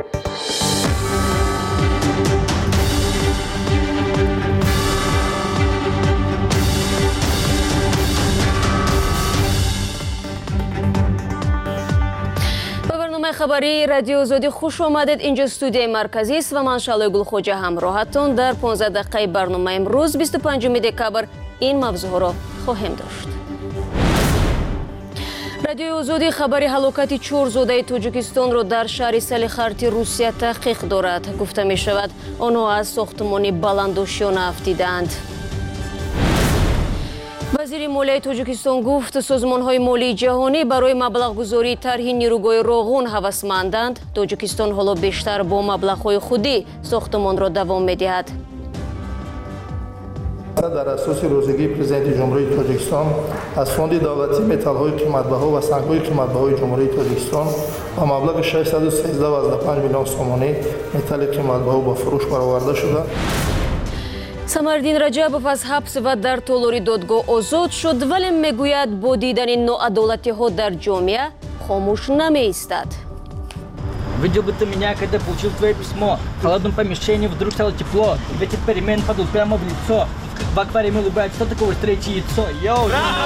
خبری رادیو آزادی خوش آمدید. اینجا استودیوی مرکزی است و من شعله گلخوجه همراهتون در 15 دقیقه برنامه امروز 25 دکبر این موضوع را خواهیم داشت. رادیو آزادی خبری هلاکت 4 زاده تاجیکستان را در شهر سالیخارتی روسیه تحقیق دارد. گفته می شود آنها از ساختمان بلندوشانه افتیدند. وزیر مالیه تاجیکستان گفت سازمان‌های مالی جهانی برای مبلغ‌گذاری طرح نیروگاه راغون هوسمندند. تاجیکستان حالا بیشتر با مبلغ‌های خودی ساختمان را دوام می‌دهد. در اساس روزگی پرزیدنت جمهوری تاجیکستان از فوند دولتی متال‌های قیمت‌بها و سنگ‌های قیمت‌بهای جمهوری تاجیکستان با مبلغ 613.5 میلیون سومانی متال قیمت‌بها با فروش برآورده شده. самардин раҷабов аз ҳабс ва дар толори додгоҳ озод шуд, вале мегӯяд бо дидани ноадолатиҳо дар ҷомеа хомӯш намеистад. Видел бы ты меня, когда получил твое письмо. В холодном помещении вдруг стало тепло. Ветер перемен подул прямо в лицо. В аквариуме улыбается, что такое третье яйцо. Йоу!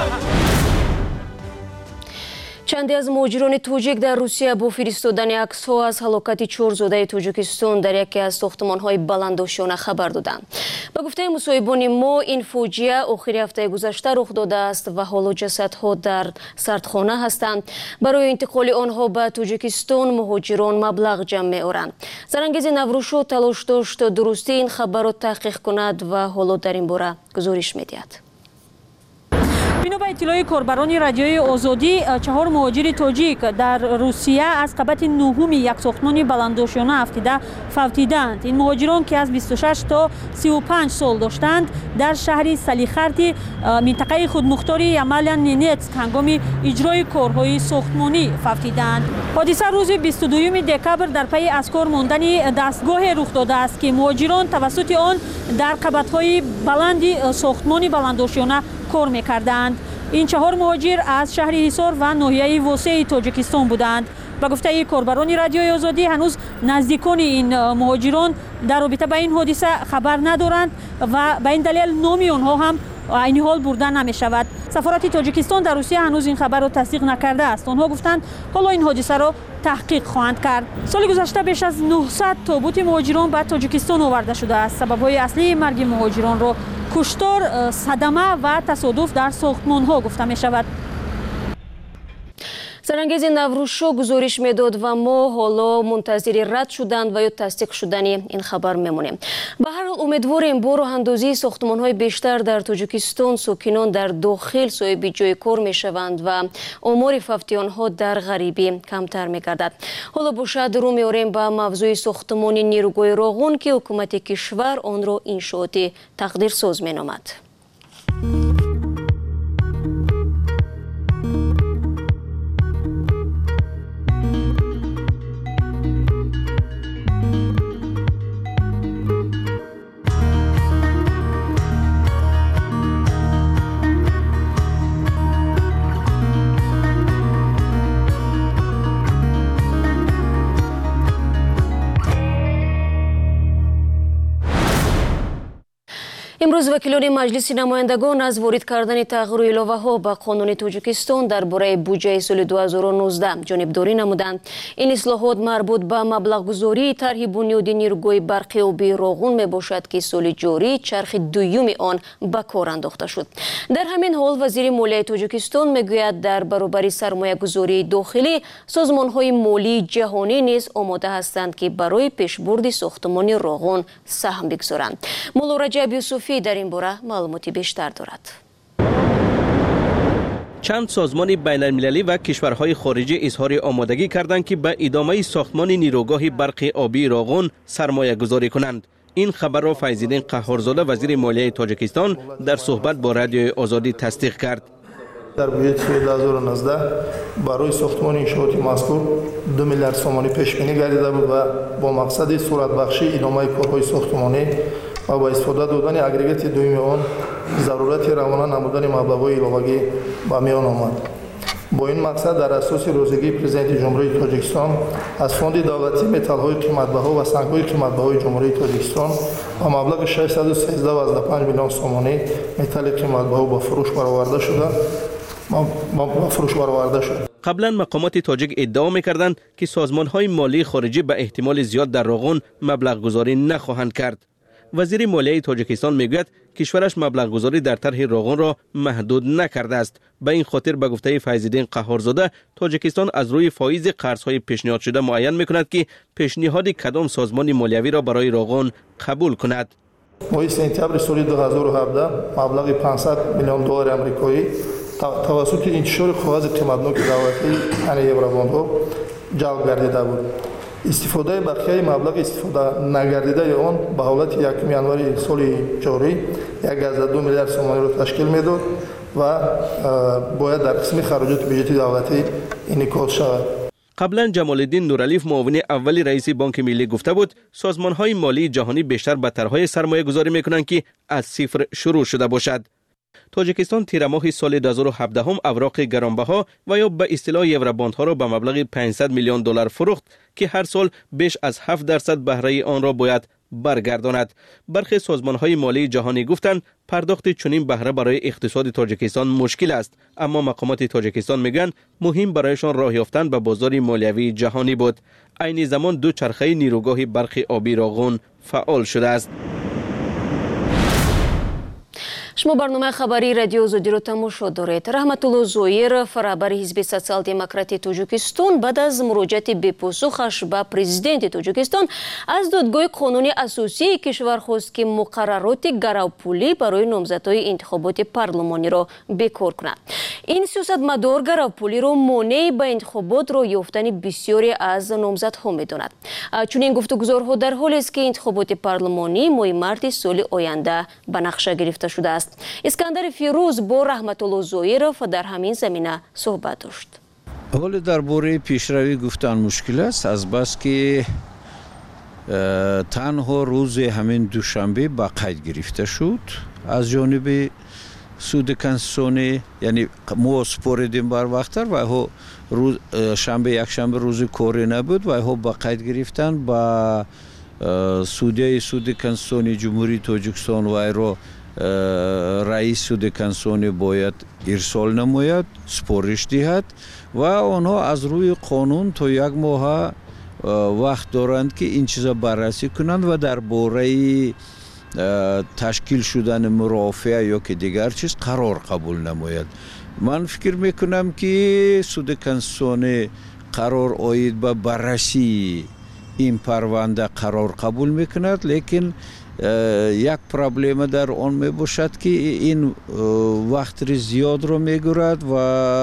чанде аз муҳоҷирони тоҷик дар русия бо фиристодани аксҳо аз ҳалокати 4 зодаи тоҷикистон дар яке аз сохтмонҳои баландошона хабар доданд. ба гуфтаи мусоҳибони мо ин фоҷиа охири ҳафтаи гузашта рух додааст ва ҳоло ҷасадҳо дар сардхона ҳастанд. барои интиқоли онҳо ба тоҷикистон муҳоҷирон маблағ ҷамъ меоранд. зарангези наврӯшо талош дошт дурустии ин хабарро таҳқиқ кунад ва ҳоло дар ин бора гузориш медиҳад. бино ба иттилои корбарони радиои озодӣ 4 муҳоҷири тоҷик дар русия аз қабати нӯҳуми як сохтмони баландошона афтида фавтиданд. ин муҳоҷирон ки аз 26 то 35 сол доштанд дар шаҳри салихарти минтақаи худмухтори Ямалян Ненецк ҳангоми иҷрои корҳои сохтмонӣ фавтиданд. ҳодиса рӯзи 22 декабр дар пайи аз кор мондани дастгоҳе рух додааст ки муҳоҷирон тавассути он дар қабатҳои баланди сохтмони баландошона кор мекарданд. ин 4 муҳоҷир аз шаҳри ҳисор ва ноҳияи восеи тоҷикистон буданд. ба гуфтаи корбарони радиои озодӣ ҳанӯз наздикони ин муҳоҷирон дар робита ба ин ҳодиса хабар надоранд ва ба ин далел номи онҳо ҳам айни ҳол бурда намешавад. сафорати тоҷикистон дар русия ҳанӯз ин хабарро тасдиқ накардааст. онҳо гуфтанд ҳоло ин ҳодисаро таҳқиқ хоҳанд кард. соли гузашта беш аз 900 тобути муҳоҷирон ба тоҷикистон оварда шудааст. сабабҳои аслии марги муҳоҷиронро куштор, садама ва тасодуф дар сохтмонҳо гуфта мешавад. зарангези наврӯшо гузориш медод ва мо ҳоло мунтазири рад шудан ва ё тасдиқ шудани ин хабар мемонем. ба ҳар ҳол умедворем бо роҳандозии сохтмонҳои бештар дар тоҷикистон сокинон дар дохил соҳиби ҷои кор мешаванд ва омори фавтиёнҳо дар ғарибӣ камтар мегардад. ҳоло бошад рӯ меорем ба мавзӯи сохтмони нирӯгоҳи роғун ки ҳукумати кишвар онро иншооти тақдирсоз меномад. имрӯз вакилони маҷлиси намояндагон аз ворид кардани тағйиру иловаҳо ба қонуни тоҷикистон дар бораи буҷаи соли 2019 ҷонибдорӣ намуданд. ин ислоҳот марбут ба маблағгузории тарҳи бунёди нирӯгоҳи барқи оби роғун мебошад ки соли ҷорӣ чархи дуюми он ба кор андохта шуд. дар ҳамин ҳол вазири молияи тоҷикистон мегӯяд дар баробари сармоягузории дохилӣ созмонҳои молии ҷаҳонӣ низ омода ҳастанд ки барои пешбурди сохтмони роғун саҳм бигзоранд. моло раҷаб юсуфӣ дар ин бора маълумоти бештар дорад. чанд созмони байналмилалӣ ва кишварҳои хориҷӣ изҳори омодагӣ карданд ки ба идомаи сохтмони нирӯгоҳи барқи обии роғун сармоягузорӣ кунанд. ин хабарро Файзиддин Қаҳҳорзода вазири молияи тоҷикистон дар суҳбат бо радиои озодӣ тасдиқ кард. дар бюджети соли 2019 барои сохтмони иншооти мазкур 2 миллиард сомонӣ пешбинӣ гардида буд ва бо мақсади суратбахшии идомаи корҳои сохтмонӣ ва ба истифода додани агрегати дуюми он зарурати равона намудани маблағҳои иловагӣ ба миён омад. با این مقصد در اساس روزگی پرزیدنت جمهوری تاجیکستان از فوند دولتی متال‌های قیمت‌بها و سنگ‌های قیمت‌بهای جمهوری تاجیکستان با مبلغ 613.5 میلیون سومانی متال قیمت‌بها با فروش برآورده شد. قبلا مقامات تاجیک ادعا می‌کردند که سازمان‌های مالی خارجی به احتمال زیاد در روغن مبلغ گذاری نخواهند کرد. وزیر مالیه تاجیکستان میگوید کشورش مبلغ گذاری در طرح روغن را محدود نکرده است. به این خاطر به گفته فیض‌الدین قهارزاده تاجیکستان از روی فایز قرض‌های پیشنهاد شده معین می‌کند که پیشنهاد کدام سازمان مالیوی را برای روغن قبول کند. ماه سپتامبر سال 2017 مبلغ 500 میلیون دلار آمریکایی توسط انتشار کاغذ قیمتناک دولتی یعنی یورابوندها جلب گردیده بود. استفاده بقیه مبلغ استفاده نگردیده آن به حالت 1 ینوری سال جاری 1.2 میلیارد سومانی را تشکیل میداد و باید در قسم خراجات بودجه دولتی انعکاس شود. قبلا جمال الدین نورعلیف معاون اول رئیس بانک ملی گفته بود سازمان‌های مالی جهانی بیشتر به طرح‌های سرمایه گذاری می‌کنند که از صفر شروع شده باشد. تاجیکستان تیر ماه سال 2017 هم اوراق گرانبها و یا به اصطلاح یورابوندها را به مبلغ 500 میلیون دلار فروخت که هر سال بیش از 7% بهره آن را باید برگرداند. برخی سازمان‌های مالی جهانی گفتند پرداخت چنین بهره برای اقتصاد تاجیکستان مشکل است، اما مقامات تاجیکستان میگن مهم برایشان راه یافتن به بازار مالیوی جهانی بود. عین زمان دو چرخه نیروگاه برق آبی راغون فعال شده است. شما برنامه خبری رادیو آزادی رو تماشا دارید. رحمتالله زویر فرابر حزب سوسیال دموکراتی تاجیکستان بعد از مراجعت بپاسخش به پرزیدنت تاجیکستان از دادگاه قانونی اساسی کشور خواست که مقررات گروپولی برای نامزدهای انتخابات پارلمانی را بکار کند. این سیاستمدار گروپولی را مانع به انتخابات را یافتن بسیاری از نامزدها می‌داند. چنین گفتگوزارها در حالی است که انتخابات پارلمانی ماه مارس سال آینده به نقشه گرفته شده است. اسکندر فیروز با رحمتالله زویرов در همین زمینه صحبت داشت. حال درباره پیشروی گفتن مشکل است از بس که تنها روز همین دوشنبه با قید گرفته شد از جانب سود کنستیتوسیونی، یعنی ما سپردیم بر وقتتر و روز شنبه یک شنبه روز کاری نبود و با قید گرفتن با سود کنستیتوسیونی جمهوری تاجیکستان و ایرو رئیس سود کنستیتوسیونی باید ارسال نماید، سپارش دهد و آنها از روی قانون تا 1 ماه وقت دارند که این چیزا بررسی کنند و درباره تشکیل شدن مرافعه یا که دیگر چیز قرار قبول نماید. من فکر میکنم که سود کنستیتوسیونی قرار آید به بررسی این پرونده قرار قبول میکند، لیکن یک پرابلم در آن می باشد که این وقت زیاد رو میگیرد و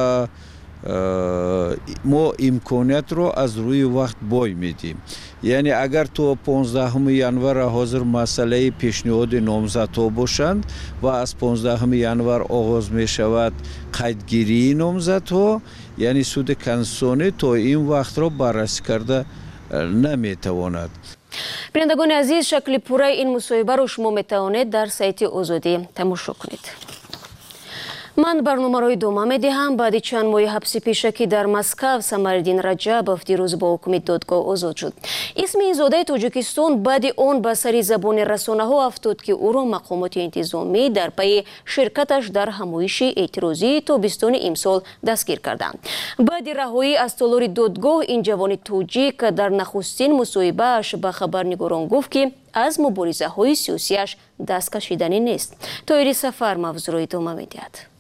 ما امکانیت رو از روی وقت بای میدیم. یعنی اگر تو 15 ینور حاضر مسئله پیشنهاد نامزدها باشند و از 15 ینور آغاز می شود قیدگیری نامزدها، یعنی سود کنستیتوسیونی تا این وقت رو بررسی کرده نمیتواند. بینندگان عزیز، شکل پوره این مصاحبه رو شما میتوانید در سایت آزادی تماشا کنید. من برنامه رو ادامه میدهم. بعد چند ماه حبس پیشکی در مسکو سمرالدین رجبов دیروز با حکم دادگاه آزاد شد. اسم این زاده تاجیکستان بعد آن به سر زبان رسانه ها افتاد که او را مقامات انتظامی در پی شرکتش در همایش اعتراضی تابستان امسال دستگیر کردند. بعد رهایی از تالار دادگاه این جوان تاجیک در نخستین مصاحبه‌اش به خبرنگاران گفت که از مبارزه های سیاسیش دست کشیدنی نیست. طاهری سفر موضوع را ادامه میدهد.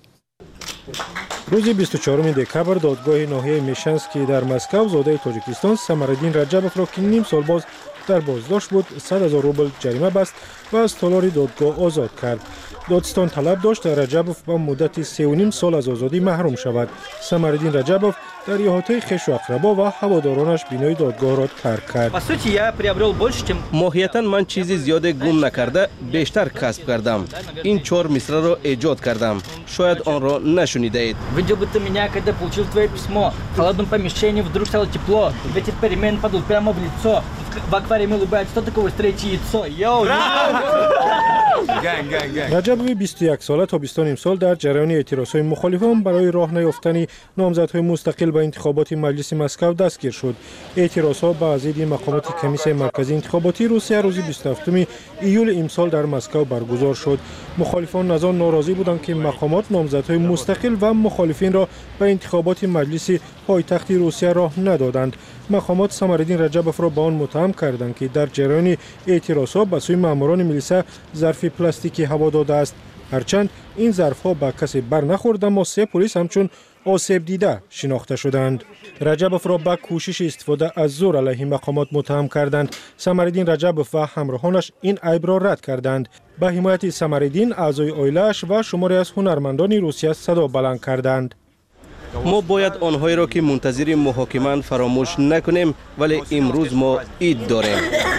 روز 24 دکبر دادگاه ناحیه میشنسکی در مسکو زاده تاجیکستان سمرالدین رجبov را که نیم سال باز در بازداشت بود 100,000 روبل جریمه بست و از تالار دادگاه آزاد کرد. دادستان طلب داشت رجبov با مدت 3.5 سال از آزادی محروم شود. سمرالدین رجبov در احاطه خویش و اقربا و هوادارانش بینای دادگاه را ترک کرد. ماهیتاً من چیزی زیاد گم نکرده بیشتر کسب کردم. این 4 مصرع را ایجاد کردم. شاید آن را نشنیده اید. Видел бы ты меня, когда получил твое письмо. В холодном помещении вдруг стало тепло. Ветер перемен подул прямо в лицо. В аквариуме улыбается. Что такое стрелять яйцо? Йоу! رجبوی 21 ساله تابستان امسال در جریان اعتراضهای مخالفان برای راه نیافتن نامزدهای مستقل به انتخابات مجلس مسکو دستگیر شد. اعتراضها به ضد مقامات کمیسیون مرکزی انتخاباتی روسیه روز 27 ایول امسال در مسکو برگزار شد. مخالفان از آن ناراضی بودند که مقامات نامزدهای مستقل و مخالفین را به انتخابات مجلس پایتخت روسیه راه ندادند. مقامات سمرالدین رجبوف را به آن متهم کردند که در جریان اعتراضها به سوی ماموران میلیسا ظرف پلاستیکی هوا داده است. هرچند این ظرفها به کسی بر نخورد، اما 3 پلیس همچون آسیب دیده شناخته شدند. رجبوف را به کوشش استفاده از زور علیه مقامات متهم کردند. سمرالدین رجبوف و همراهانش این عیب را رد کردند. به حمایت سمرالدین اعضای عائله‌اش و شماری از هنرمندان روسیه صدا بلند کردند. ما باید آنهایی را که منتظر محاکمه‌اند فراموش نکنیم، ولی امروز ما عید داریم.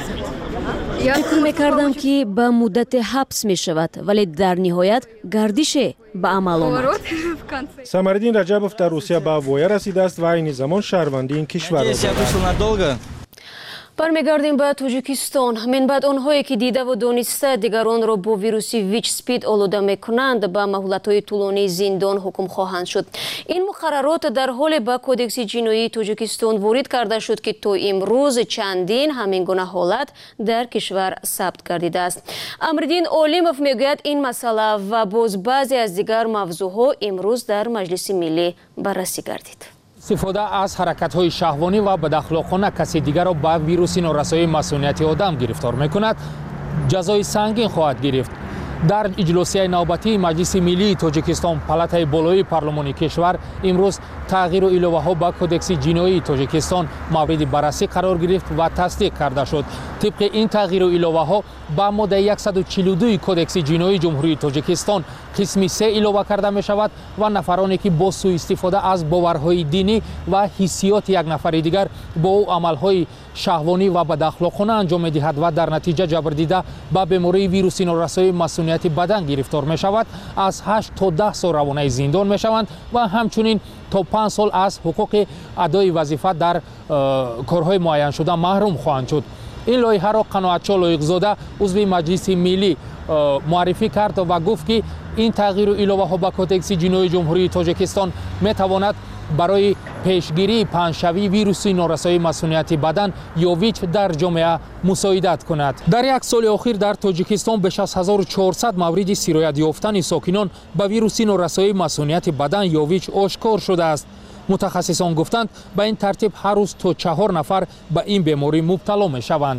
فکر می‌کردم که به مدت حبس می‌شود، ولی در نهایت گردش به عمل آمد. سمرالدین رجبوف در روسیه به وایه رسیده است و این زمان شهروندی این کشور را برمیگردیم به تاجیکستان. من بعد آنهایی که دیده و دانسته دیگران را با ویروس ویچ سپید آلوده میکنند به مهلت‌های طولانی زندان حکم خواهند شد. این مقررات در حال به کودکس جنایی تاجیکستان وارد کرده شد که تا امروز چندین همین گونه حالت در کشور ثبت گردیده است. امردین عالمов میگوید این مسئله و باز بعضی از دیگر موضوعها امروز در مجلس ملی بررسی گردید. استفاده از حرکت‌های شهوانی و بداخلاقانه کسی دیگر را به ویروس نورسایی مسئولیت آدم گرفتار می‌کند، جزای سنگین خواهد گرفت. در اجلاسیه نوبتی مجلس ملی تاجیکستان پالاتای بالای پارلمانی کشور امروز تغییر و ایلوه‌ها به کودکس جنایی تاجیکستان مورد بررسی قرار گرفت و تصدیق کرده شد. طبق این تغییر و ایلوه‌ها با ماده 142 کودکس جنایی جمهوری تاجیکستان قسم 3 ایلوه کرده می شود و نفرانی که با سوء استفاده از باورهای دینی و حسیات یک نفر دیگر با او عملهای شهوانی و بداخلاقانه انجام دهد و در نتیجه جبر دیده به بیماری ویروس نورسایی مسئولیت بدن گرفتار می شود، از 8 تا 10 سال روانه زندان می شوند و همچنین تا 5 سال از حقوق ادای وظیفه در کارهای معین شده محروم خواهند شد. این لایحه را قناعتچی لایق‌زاده عضو مجلس ملی معرفی کرد و گفت که این تغییر و ایلوه‌ها به کودکس جنایی جمهوری تاجیکستان می‌تواند برای پیشگیری پنه‌شوی ویروس نورسایی مسئولیت بدن یا ویچ در جامعه مساعدت کند. در یک سال اخیر در تاجیکستان بیش از 1400 مورد سرایت یافتن ساکنان به ویروس نورسایی مسئولیت بدن یا ویچ آشکار شده است. متخصصان گفتند به این ترتیب هر روز تا 4 نفر به این بیماری مبتلا می شوند.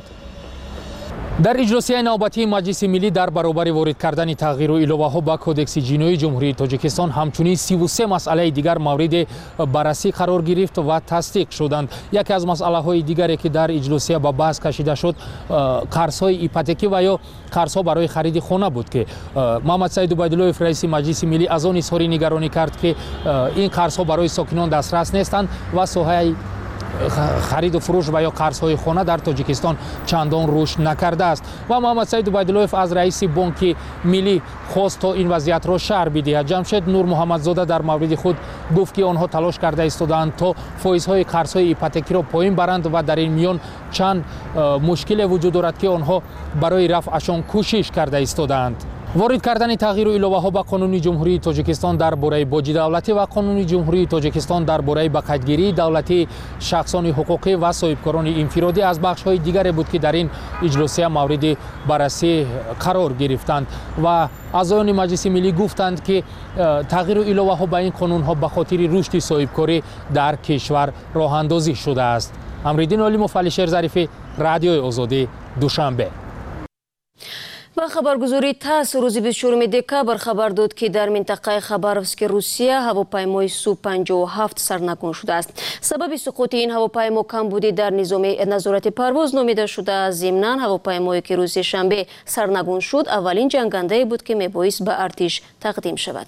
در اجلاسیه نوبتی مجلس ملی در برابر وارد کردن تغییر و ایلوه‌ها به کودکس جنایی جمهوری تاجیکستان همچنین 33 مسئله دیگر مورد بررسی قرار گرفت و تصدیق شدند. یکی از مسئله‌های دیگری که در اجلاسیه به بحث کشیده شد قرض‌های ایپاتیکی و یا قرض‌ها برای خرید خانه بود که محمد سعید عبیدالله رئیس مجلس ملی از آن اظهار نگرانی کرد که این قرض‌ها برای ساکنان دسترس نیستند و ساحه خرید و فروش و یا قرض‌های خانه در تاجیکستان چندان رشد نکرده است و محمد سعید عبیدالله از رئیس بانک ملی خواست تا این وضعیت را شرح بدهد. جمشید نور محمدزاده در مورد خود گفت که آنها تلاش کرده ایستادند تا فایزهای قرض‌های ایپاتیکی را پایین برند و در این میان چند مشکل وجود دارد که آنها برای رفعشان کوشش کرده ایستادند. وارد کردن تغییر و ایلوه‌ها به قانون جمهوری تاجیکستان درباره باج دولتی و قانون جمهوری تاجیکستان درباره بقیه‌گیری دولتی شخصان حقوقی و صاحبکاران انفرادی از بخش‌های دیگری بود که در این اجلاسیه مورد بررسی قرار گرفتند و اعضایان مجلس ملی گفتند که تغییر و ایلوه‌ها به این قانون‌ها به خاطر رشد صاحبکاری در کشور راه اندازی شده است. امردین عالمov، علیشیر ظریفی، رادیوی آزادی، دوشنبه. با خبرگزاری تاس روز 24 دکبر خبر داد که در منطقه خباروفسک روسیه هواپیمای سو-57 سرنگون شده است. سبب سقوط این هواپیما کمبودی در نظام نظارت پرواز نامیده شده. ضمناً هواپیمایی که روز شنبه سرنگون شد اولین جنگنده بود که میبایست به ارتش تقدیم شود.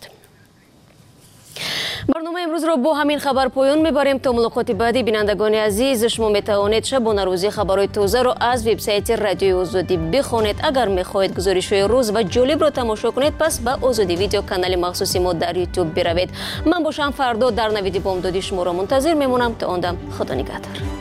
برنامه امروز را با همین خبر پایان میبریم. تا ملاقات بعدی بینندگان عزیز، شما میتوانید شبانه روزی خبرهای تازه را از وبسایت رادیوی آزادی بخوانید. اگر میخواهید گزارش‌های روز و جالب را تماشا کنید پس به آزادی ویدیو کانال مخصوصی ما در یوتیوب بروید. من باشم فردا در نوید بامدادی شما را منتظر میمونم. تا آن دم خدا نگهدار.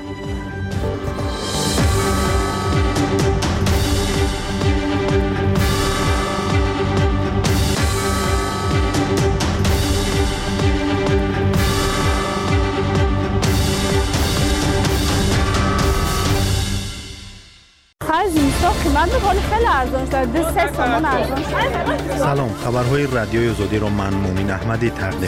از اینستا قیمت میکنه خیلی ارزان شده 3 تومن ارزان شده. سلام، خبرهای رادیوی آزادی را من مومن احمدی تقدیم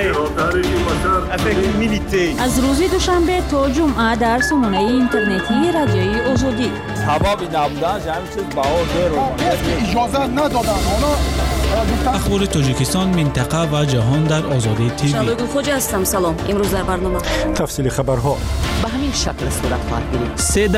می‌کنم. از روز دوشنبه تا جمعه در سامانه اینترنتی رادیوی آزادی. حبابی نبودن همین چیز بهار اجازه ندادن. اخبار تاجیکستان، منطقه و جهان در آزادی تیوی. شادو خوجا هستم. سلام. امروز در برنامه تفصیل خبرها به همین شکل صورت خواهد گرفت.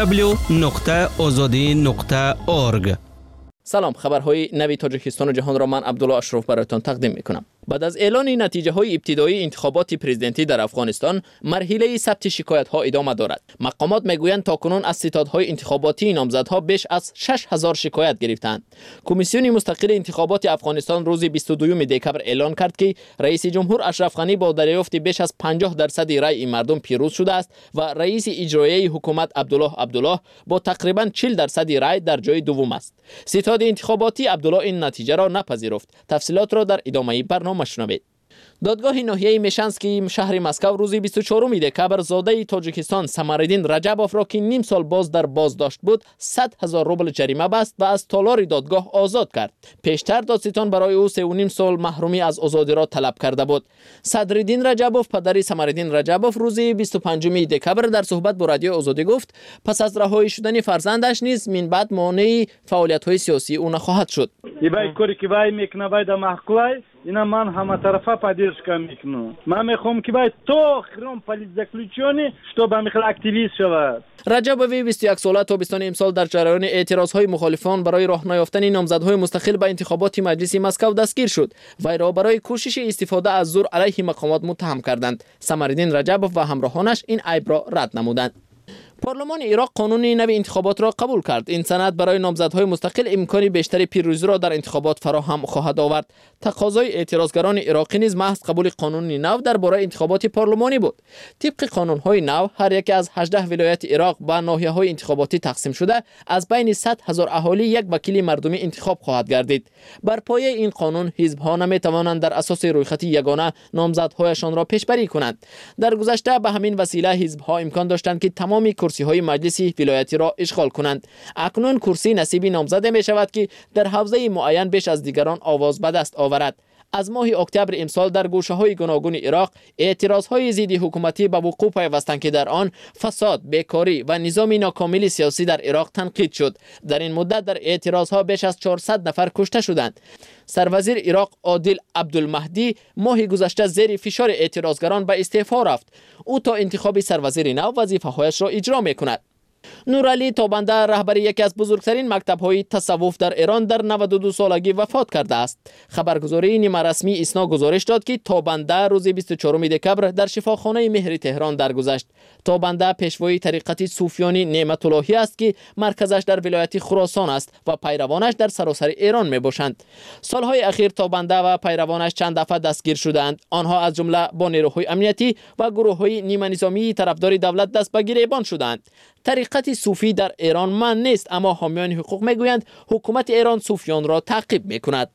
www.azadi.org. سلام، خبرهای نوی تاجیکستان و جهان را من عبدالله اشرف برایتان تقدیم میکنم. بعد از اعلان نتیجه های ابتدایی انتخابات پرزیدنتی در افغانستان، مرحله ثبت شکایت ها ادامه دارد. مقامات میگویند تاکنون از ستادهای انتخاباتی نامزدها بیش از 6000 شکایت گرفتند. کمیسیون مستقل انتخابات افغانستان روز 22 دکبر اعلان کرد که رئیس جمهور اشرف غنی با دریافت بیش از 50% رای مردم پیروز شده است و رئیس اجرایی حکومت عبدالله با تقریبا 40% رای در جای دوم است. ستاد انتخاباتی عبدالله این نتیجه را نپذیرفت. تفصیلات را در ادامه برنامه مشنوید. دادگاه ناحیه میشنسکی شهر مسکو روز 24 دکبر زاده تاجیکستان سمرالدین رجبوف را که نیم سال باز در بازداشت بود 100,000 روبل جریمه بست و از تالار دادگاه آزاد کرد. پیشتر دادستان برای او 3.5 سال محرومی از آزادی را طلب کرده بود. صدرالدین رجبوف پدر سمرالدین رجبوف روز 25 دکبر در صحبت با رادیو آزادی گفت پس از رهایی شدن فرزندش نیز من بعد مانع فعالیت‌های сиёсӣ او نخواهد شد. ибай кори ки вай мекуна вай да маҳкулай ина ман ҳаматарафа поддержка мекунам. Ман мехоҳам ки вай то охирон политзаключёни чтобы амихел активист шавад. رجبوف 21 ساله تابستان امسال در جریان اعتراضهای مخالفان برای راه نیافتن نامزدهای مستقل به انتخابات مجلس مسکو دستگیر شد. وی را برای کوشش استفاده از زور علیه مقامات متهم کردند. سمرالدین رجبوف و همراهانش این عیب را رد نمودند. پارلمان عراق قانون نوی انتخابات را قبول کرد. این سند برای نامزدهای مستقل امکان بیشتر پیروزی را در انتخابات فراهم خواهد آورد. تقاضای اعتراضگران عراقی نیز محض قبول قانون نو درباره انتخابات پارلمانی بود. طبق قانون‌های نو هر یک از 18 ولایت عراق به ناحیه‌های انتخاباتی تقسیم شده از بین 100,000 اهالی یک وکیل مردمی انتخاب خواهد گردید. بر پایه این قانون حزب‌ها نمی‌توانند در اساس رویخط یگانه نامزدهایشان را پیشبری کنند. در گذشته به همین وسیله حزب‌ها امکان داشتند که تمام کرسی‌های مجلس ولایتی را اشغال کنند. اکنون کرسی نصیب نامزد می شود که در حوزه معین بیش از دیگران آواز به دست آورد. از ماه اکتبر امسال در گوشه‌های گوناگون عراق اعتراضهای ضد حکومتی به وقوع پیوستند که در آن فساد، بیکاری و نظام ناکامل سیاسی در عراق تنقید شد. در این مدت در اعتراضها بیش از 400 نفر کشته شدند. سروزیر عراق عادل عبدالمهدی ماه گذشته زیر فشار اعتراضگران به استعفا رفت. او تا انتخاب سروزیر نو وظیفه‌هایش را اجرا می‌کند. نورعلی تابنده رهبر یکی از بزرگترین مکتب‌های تصوف در ایران در 92 سالگی وفات کرده است. خبرگزاری نیمه رسمی اسنا گزارش داد که تابنده روز 24 دکبر در شفاخانه مهر تهران درگذشت. تابنده پیشوای طریقت صوفیانی نعمت اللهی است که مرکزش در ولایت خراسان است و پیروانش در سراسر ایران میباشند. سالهای اخیر تابنده و پیروانش چند دفعه دستگیر شدند. آنها از جمله با نیروهای امنیتی و گروه‌های نیمه نظامی طرفدار دولت دست به گریبان شدند. طریقت صوفی در ایران من نیست، اما حامیان حقوق میگویند حکومت ایران صوفیان را تعقیب میکند.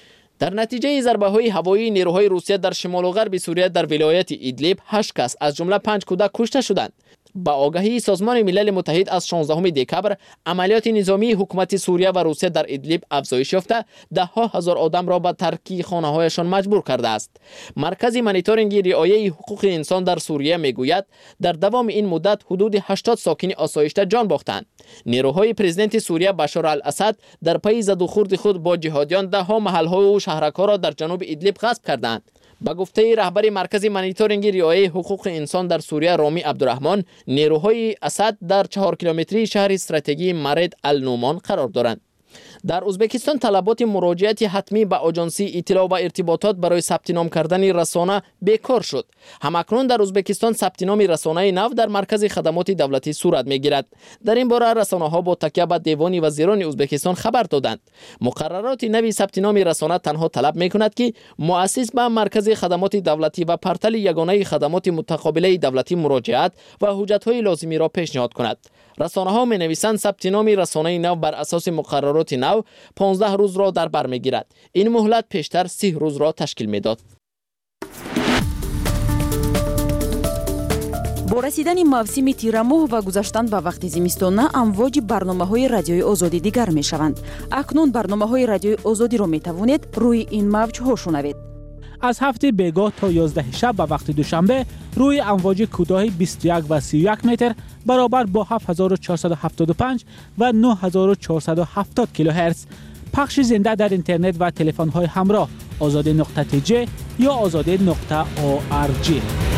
در نتیجه ضربه‌های هوایی نیروهای روسیه در شمال و غرب سوریه در ولایت ایدلیب 8 کس از جمله 5 کودک کشته شدند. با آگاهی سازمان ملل متحد از 16 دکبر عملیات نظامی حکومت سوریه و روسیه در ایدلیب افزایش یافته 10,000 آدم را به ترک خانه‌هایشان مجبور کرده است. مرکز مانیتورینگ رعایت حقوق انسان در سوریه میگوید در دوام این مدت حدود 80 ساکن آسایشته جان باختند. نیروهای پرزیدنت سوریه بشار الاسد در پی زد و خورد خود با جهادیان ده‌ها محل‌ها و شهرک‌ها را در جنوب ایدلیب غصب کردند. با گفته رهبر مرکز مانیتورینگ رعایت حقوق انسان در سوریه رامی عبدالرحمن، نیروهای اسد در 4 کیلومتری شهر استراتژی مرید النومان قرار دارند. در ازبکستان طلبات مراجعت حتمی به آژانسی اطلاع و ارتباطات برای ثبت نام کردن رسانه بیکار شد. همکنون در ازبکستان ثبت نام رسانه نو در مرکز خدمات دولتی صورت میگیرد. در این باره رسانه‌ها با تکیه به دیوان وزیران ازبکستان خبر دادند. مقررات نوی ثبت نام رسانه تنها طلب میکند که مؤسس به مرکز خدمات دولتی و پورتال یگانه خدمات متقابله دولتی مراجعت و حجت‌های لازمی را پیشنهاد کند. رسانه‌ها می‌نویسند ثبت نام رسانه نو بر اساس مقررات نو 15 روز را در بر می‌گیرد. این مهلت پیشتر 30 روز را تشکیل می‌داد. با رسیدن موسم تیر ماه و گذشتن به وقت زمستان امواج برنامه‌های رادیوی آزادی دیگر می‌شوند. اکنون برنامه‌های رادیوی آزادی را می‌توانید روی این موج‌ها شنوید. از هفته بیگاه تا 11 شب به وقت دوشنبه روی امواج کوتاه 21 و 31 متر برابر با 7475 و 9470 کیلوهرتز پخش زنده در اینترنت و تلفن‌های همراه azadi.tj یا azadi.org.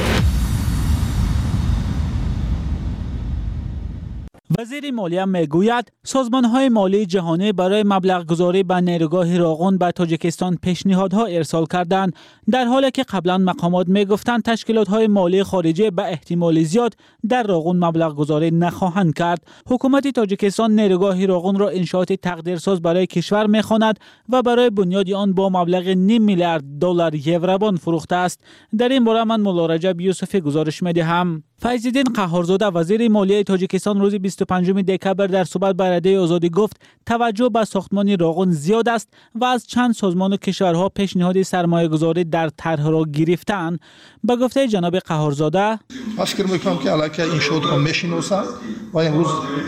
وزیر مالیه میگوید سازمان‌های مالی جهانی برای مبلغ گذاری به نیروگاه راغون به تاجیکستان پیشنهادها ارسال کردند، در حالی که قبلا مقامات میگفتند تشکیلات‌های مالی خارجی به احتمال زیاد در راغون مبلغ گذاری نخواهند کرد. حکومت تاجیکستان نیروگاه راغون را انشاءات تقدیرساز برای کشور می‌خواند و برای بنیاد آن با مبلغ نیم میلیارد دلار یوروبان فروخته است. در این باره من مولا رجب یوسفی گزارش می‌دهم. فیض‌الدین قهارزاده وزیر مالیه تاجیکستان روز 25 دکبر در صحبت با رادیوی آزادی گفت توجه به ساختمان راغون زیاد است و از چند سازمان و کشورها پیشنهاد سرمایه‌گذاری در طرح را گرفتند. به گفته جناب قهارزاده فکر می‌کنم که علاقه این شد رو میشناسند و امروز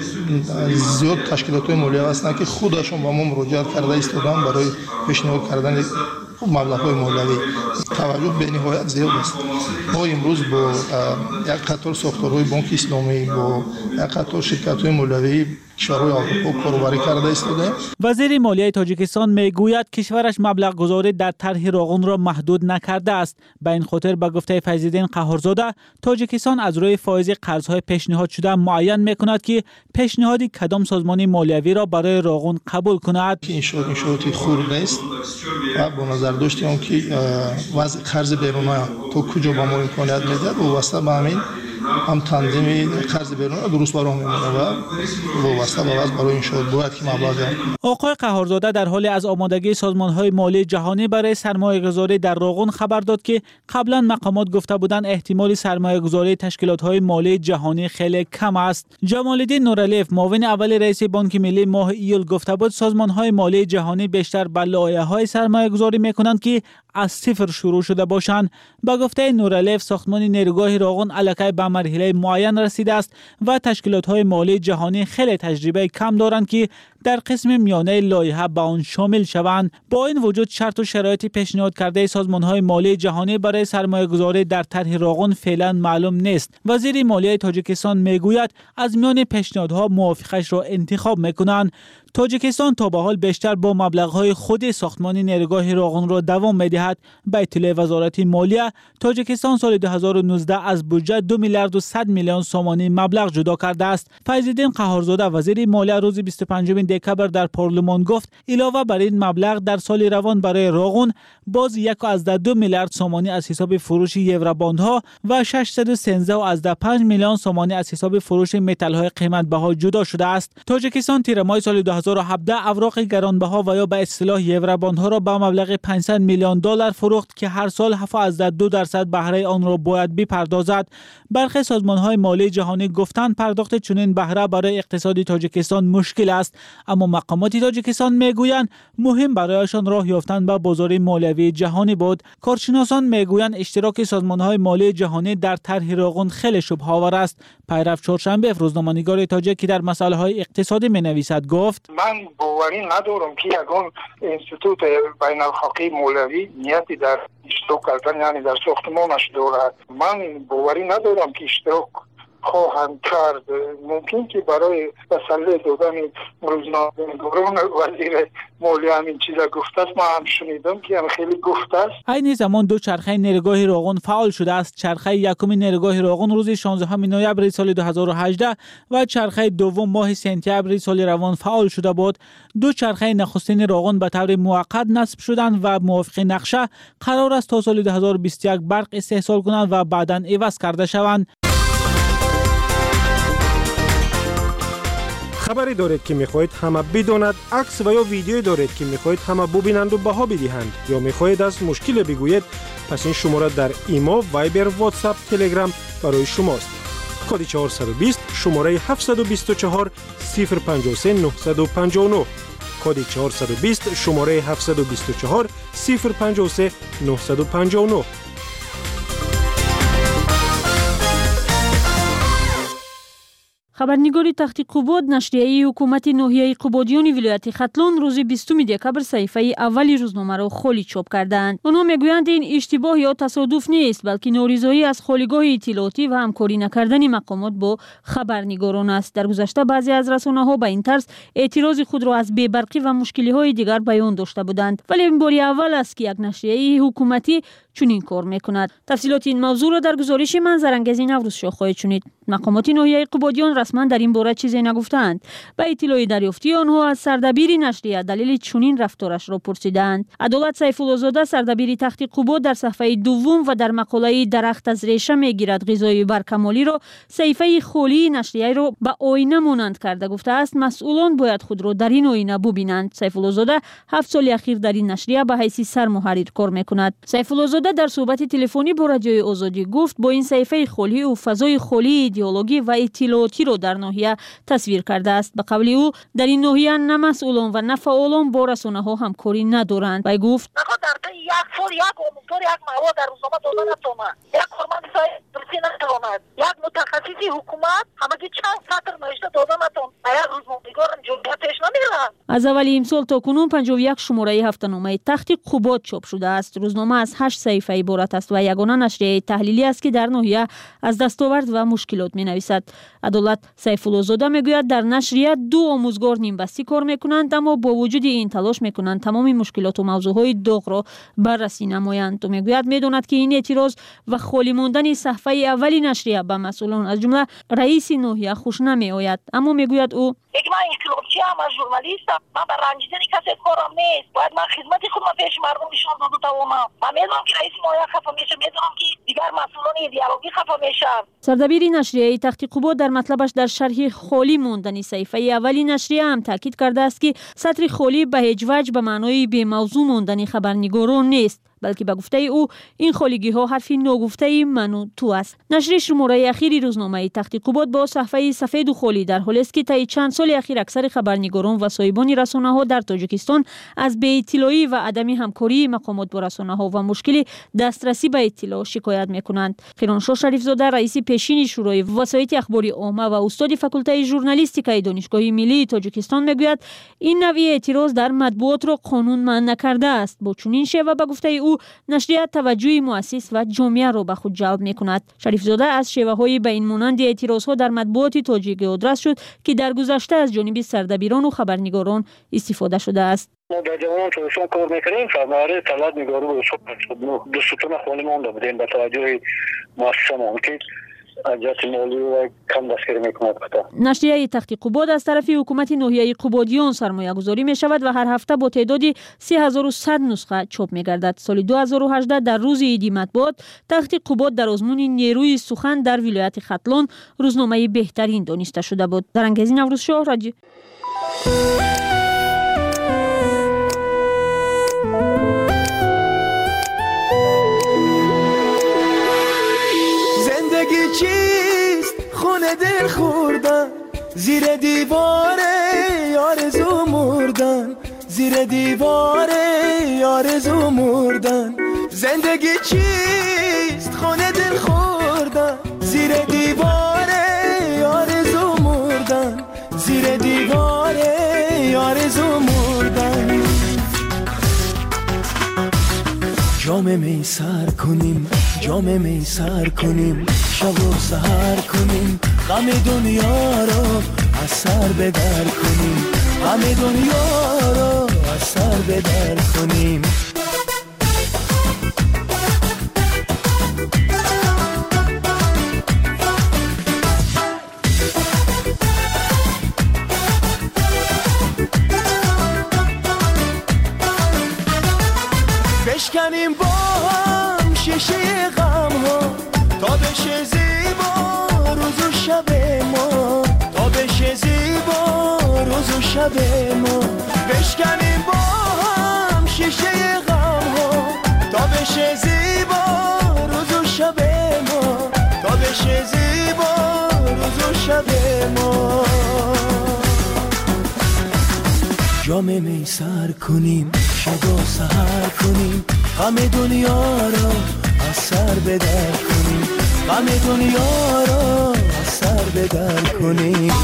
زیاد تشکیلات مالی هستند که خودشون با ما مراجعه کرده ایستادن برای پیشنهاد کردن مبلغ‌های مالیوی. توجه به نهایت زیاد است. ما امروز با یک قطار ساختارهای بانک اسلامی با یک قطار شرکت‌های مالیوی کشورهای اروپا کاربری کرده ایستاده. وزیر مالیه تاجیکستان میگوید کشورش مبلغ گذاری در طرح راغون را محدود نکرده است. به این خاطر به گفته فیض‌الدین قهارزاده تاجیکستان از روی فایز قرض‌های پیشنهاد شده معین می‌کند که پیشنهادی کدام سازمان مالیوی را برای راغون قبول کند. انشاءاتی خرد است و با نظر داشتیم که وضع قرض بیرونی تا کجا با ما امکانیت میده و واسه به همین هم تنظیم قرض بیرونی درست برای میمونه و واسه به وضع برای انشاءات باید که مبلغ. آقای قهارزاده در حال از آمادگی سازمان‌های مالی جهانی برای سرمایه‌گذاری در راغون خبر داد که قبلا مقامات گفته بودند احتمال سرمایه‌گذاری تشکیلات‌های مالی جهانی خیلی کم است. جمال‌الدین نورعلیف معاون اول رئیس بانک ملی ماه ایول گفته بود سازمان‌های مالی جهانی بیشتر به لایحه‌های سرمایه‌گذاری می‌کنند که از صفر شروع شده باشند. با گفته نورعلیف ساختمان نیروگاه راغون الکی به مرحله معین رسیده است و تشکیلات‌های مالی جهانی خیلی تجربه کم دارند که در قسم میانه لایحه به آن شامل شوند. با این وجود شرط و شرایط پیشنهاد کرده سازمان‌های مالی جهانی برای سرمایه‌گذاری در طرح راغون فعلا معلوم نیست. وزیر مالیه تاجیکستان میگوید از میان پیشنهادها موافقش را انتخاب میکنند. تاجیکستان تا به حال بیشتر با مبلغ‌های خود ساختمان نیروگاه راغون را دوام می‌دهد. به اطلاع وزارت مالیه تاجیکستان سال 2019 از بودجه 2 میلیارد و 100 میلیون سومانی مبلغ جدا کرده است. فیض‌الدین قهارزاده وزیر مالیه روز 25 دکبر در پارلمان گفت علاوه بر این مبلغ در سال روان برای راغون باز 1.2 میلیارد سومانی از حساب فروش یوروباندها و 613.5 میلیون سومانی از حساب فروش متال‌های قیمت بها جدا شده است. تاجیکستان تیر ماه سال 2017 اوراق گرانبها و یا به اصطلاح یوروباندها را به مبلغ 500 میلیون دلار فروخت که هر سال 7.2% بهره آن را باید بپردازد. برخی سازمان‌های مالی جهانی گفتند پرداخت چنین بهره برای اقتصاد تاجیکستان مشکل است، اما مقامات تاجیکستان میگویند مهم برایشان راه یافتن به بازار مالیوی جهانی بود. کارشناسان میگویند اشتراک سازمان‌های مالی جهانی در طرح راغون خیلی شبه‌آور است. پیرو چهارشنبه روزنامه‌نگار تاجیک که در مسائل‌های اقتصادی می‌نویسد گفت من باوری ندارم که یگان انستیتوت بین‌الحقوقی مالیوی نیتی در اشتراک کردن یعنی در ساختمانش دارد. من باوری ندارم که اشتراک خواهند کرد. ممکن که برای تسلی دادن روزنامه‌نگاران وزیر مالیه همین چیزا گفته است. ما هم شنیدم که هم خیلی گفته است. عین زمان دو چرخه نیروگاه راغون فعال شده است. چرخه یکم نیروگاه راغون روز 16 نوامبر سال 2018 و چرخه دوم ماه سپتامبر سال روان فعال شده بود. دو چرخه نخستین راغون به طور موقت نصب شدند و موافق نقشه قرار است تا سال 2021 برق استحصال کنند و بعداً عوض کرده شوند. خبری دارید که میخواهید همه بداند، عکس و یا ویدیویی دارید که میخواهید همه ببینند و بها بدهند یا میخواهید از مشکل بگویید، پس این شماره در ایما، وایبر، واتساپ، تلگرام برای شماست. کد 420 شماره 724 053 959 کد 420 شماره 724 053 959. خبرنگاری تخت قباد نشریه حکومت ناحیه قبادیان ولایت ختلان روز 20 دکبر صحیفه اولی روزنامه را خالی چاپ کردند. آنها میگویند این اشتباه یا تصادف نیست، بلکه ناریزایی از خالیگاه اطلاعاتی و همکاری نکردن مقامات با خبرنگاران است. در گذشته بعضی از رسانه‌ها به این طرز اعتراض خود را از بی‌برقی و مشکل‌های دیگر بیان داشته بودند، ولی این بار اول است که یک نشریه حکومتی چنین کار میکند. تفصیلات این موضوع را در گزارش من زرنگز نوروز شاه خواهید شنید. مقامات ناحیه قبادیان رسما در این باره چیزی نگفتند. به اطلاع دریافتی آنها از سردبیر نشریه دلیل چنین رفتارش را پرسیدند. عدالت سیفالله زاده سردبیر تخت قباد در صفحه دوم و در مقاله درخت از ریشه میگیرد غذای برکمالی را صحیفه خالی نشریه را به آینه مانند کرده گفته است مسئولان باید خود را در این آینه ببینند. سیفالله زاده 7 سال اخیر در این نشریه به حیث سرمحرر کار میکند. سیفالله زاده در صحبت تلفنی با رادیوی آزادی گفت با این صحیفه خالی و فضای خالی ایدئولوژی و اطلاعاتی را در ناحیه تصویر کرده است. به قول او در این ناحیه نه مسئولان و نه فعالان با رسانه‌ها همکاری ندارند. و گفت در یک سال یک امور یک مواد در روزنامه دادن نتوانند، یک کارمند درسی نتواند، یک متخصصی حکومت همگی چند سطر نوشته دادن نتوان و یک روزنامه‌نگار جمعیتش نمیرند. از اول امسال تا کنون 51 شماره هفته‌نامه تخت قباد چاپ شده است. روزنامه از 8 صحیفه عبارت است و یگانه نشریه تحلیلی است که در ناحیه از دستاورد و مشکلات می‌نویسد. عدالت سیفالله زاده میگوید در نشریه 2 آموزگار نیمبستی کار میکنند، اما با وجود این تلاش میکنند تمام مشکلات و موضوعهای داغ را بررسی نمایند. و میگوید میداند که این اعتراض و خالی ماندن صفحه اولی نشریه به مسئولان از جمله رئیس ناحیه خوش نمیآید، اما میگوید او من انقلابچی ام، از ژورنالیستم، من بر رنجیدن کسی کارم نیست، باید من خدمت خودم پیش مردم نشان داده توانم. من میدونم که رئیس ناحیه خفه میشه، میدونم که دیگر مسئولان ایدئولوژی خفه میشن. سردبیر نشریه تخت قباد در مطلبش در شرح خالی ماندن صحیفه اولی نشریه هم تاکید کرده است که سطر خالی به هیچ وجه به معنای بی موضوع ماندن خبرنگاران نیست، بلکه به گفته او این خالیگی ها حرفی ناگفته من و تو است. نشر شماره اخیری روزنامه تخت قباد با صفحه سفید و خالی در حالی است که طی چند سال اخیر اکثر خبرنگاران و صاحبان رسانه‌ها در تاجیکستان از بی‌اطلاعی و عدم همکاری مقامات با رسانه‌ها و مشکل دسترسی به اطلاع شکایت می‌کنند. خیرانشاه شریفزاده رئیس پیشین شورای وسایط اخباری عامه و استاد فاکولته ژورنالیستیک دانشگاه ملی تاجیکستان میگوید این نوع اعتراض در مطبوعات را قانون منع نکرده است. با چنین شیوه به گفته او نشریه توجه مؤسس و جامعه را به خود جلب می‌کند. شریفزاده از شیوه‌های به این مانند اعتراض‌ها در مطبوعات تاجیک آدرس شد که در گذشته از جانب سردبیران و خبرنگاران استفاده شده است. ما در جوان تلویزیون کار میکنیم، فرمانده طلعت نگاری بود دو ستون خالی مونده بودیم به توجه مؤسسه که اجازه مالی و کم دستگیری میکند. نشریه تخت قباد از طرف حکومت ناحیه قبادیان سرمایه گذاری می شود و هر هفته با تعدادی 3100 نسخه چاپ می گردد. سال 2018 در روز عید مطبوعات تخت قباد در آزمون نیروی سخن در ولایت ختلان روزنامه بهترین دانسته شده بود. زرنگز نوروز شاه رادیو چیست خونه دل خوردن زیر دیوار آرزو مردن، زیر دیوار آرزو مردن. زندگی چیست خونه دل خوردن زیر دیوار آرزو مردن، زیر دیوار آرزو مردن. جام می سر کنیم، جام می سر کنیم، شب و سحر کنیم، غم دنیا رو از سر بدر کنیم، غم دنیا رو از سر بدر کنیم. بشکنیم با هم شیشه غم ها تا بشه زیبا روز و شب ما، تا بشه زیبا روز و شب ما. بشکنیم با هم شیشه غم ها تا بشه زیبا روز و شب ما، تا بشه زیبا روز و شب ما. جام می سر کنیم، شب و سحر کنیم، غم دنیا رو از سر بدر کنیم، غم دنیا رو از سر به در کنیم.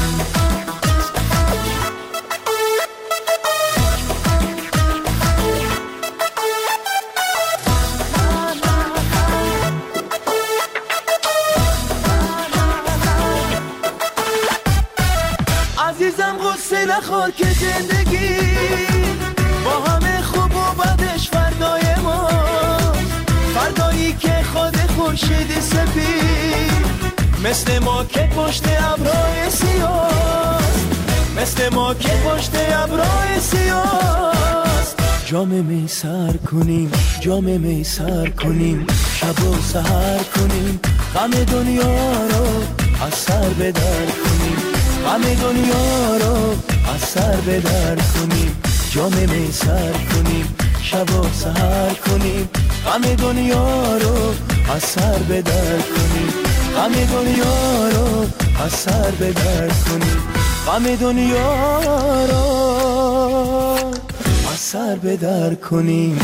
عزیزم غصه نخور که زندگی با همه خوب و بدش فردای ما، فردایی که خود خورشید سپید مثل ما که پشت ابرهای سیاست، مثل ما که پشت ابرهای سیاست. جام می سر کنیم، جام می سر کنیم، شب و سحر کنیم، غم دنیا رو از سر به در کنیم، غم دنیا رو از سر به در کنیم. جام می سر کنیم، شب و سحر کنیم، غم دنیا رو از سر به در کنیم، غم دنیا رو از سر به در کنیم، غم دنیا رو از سر به در کنیم.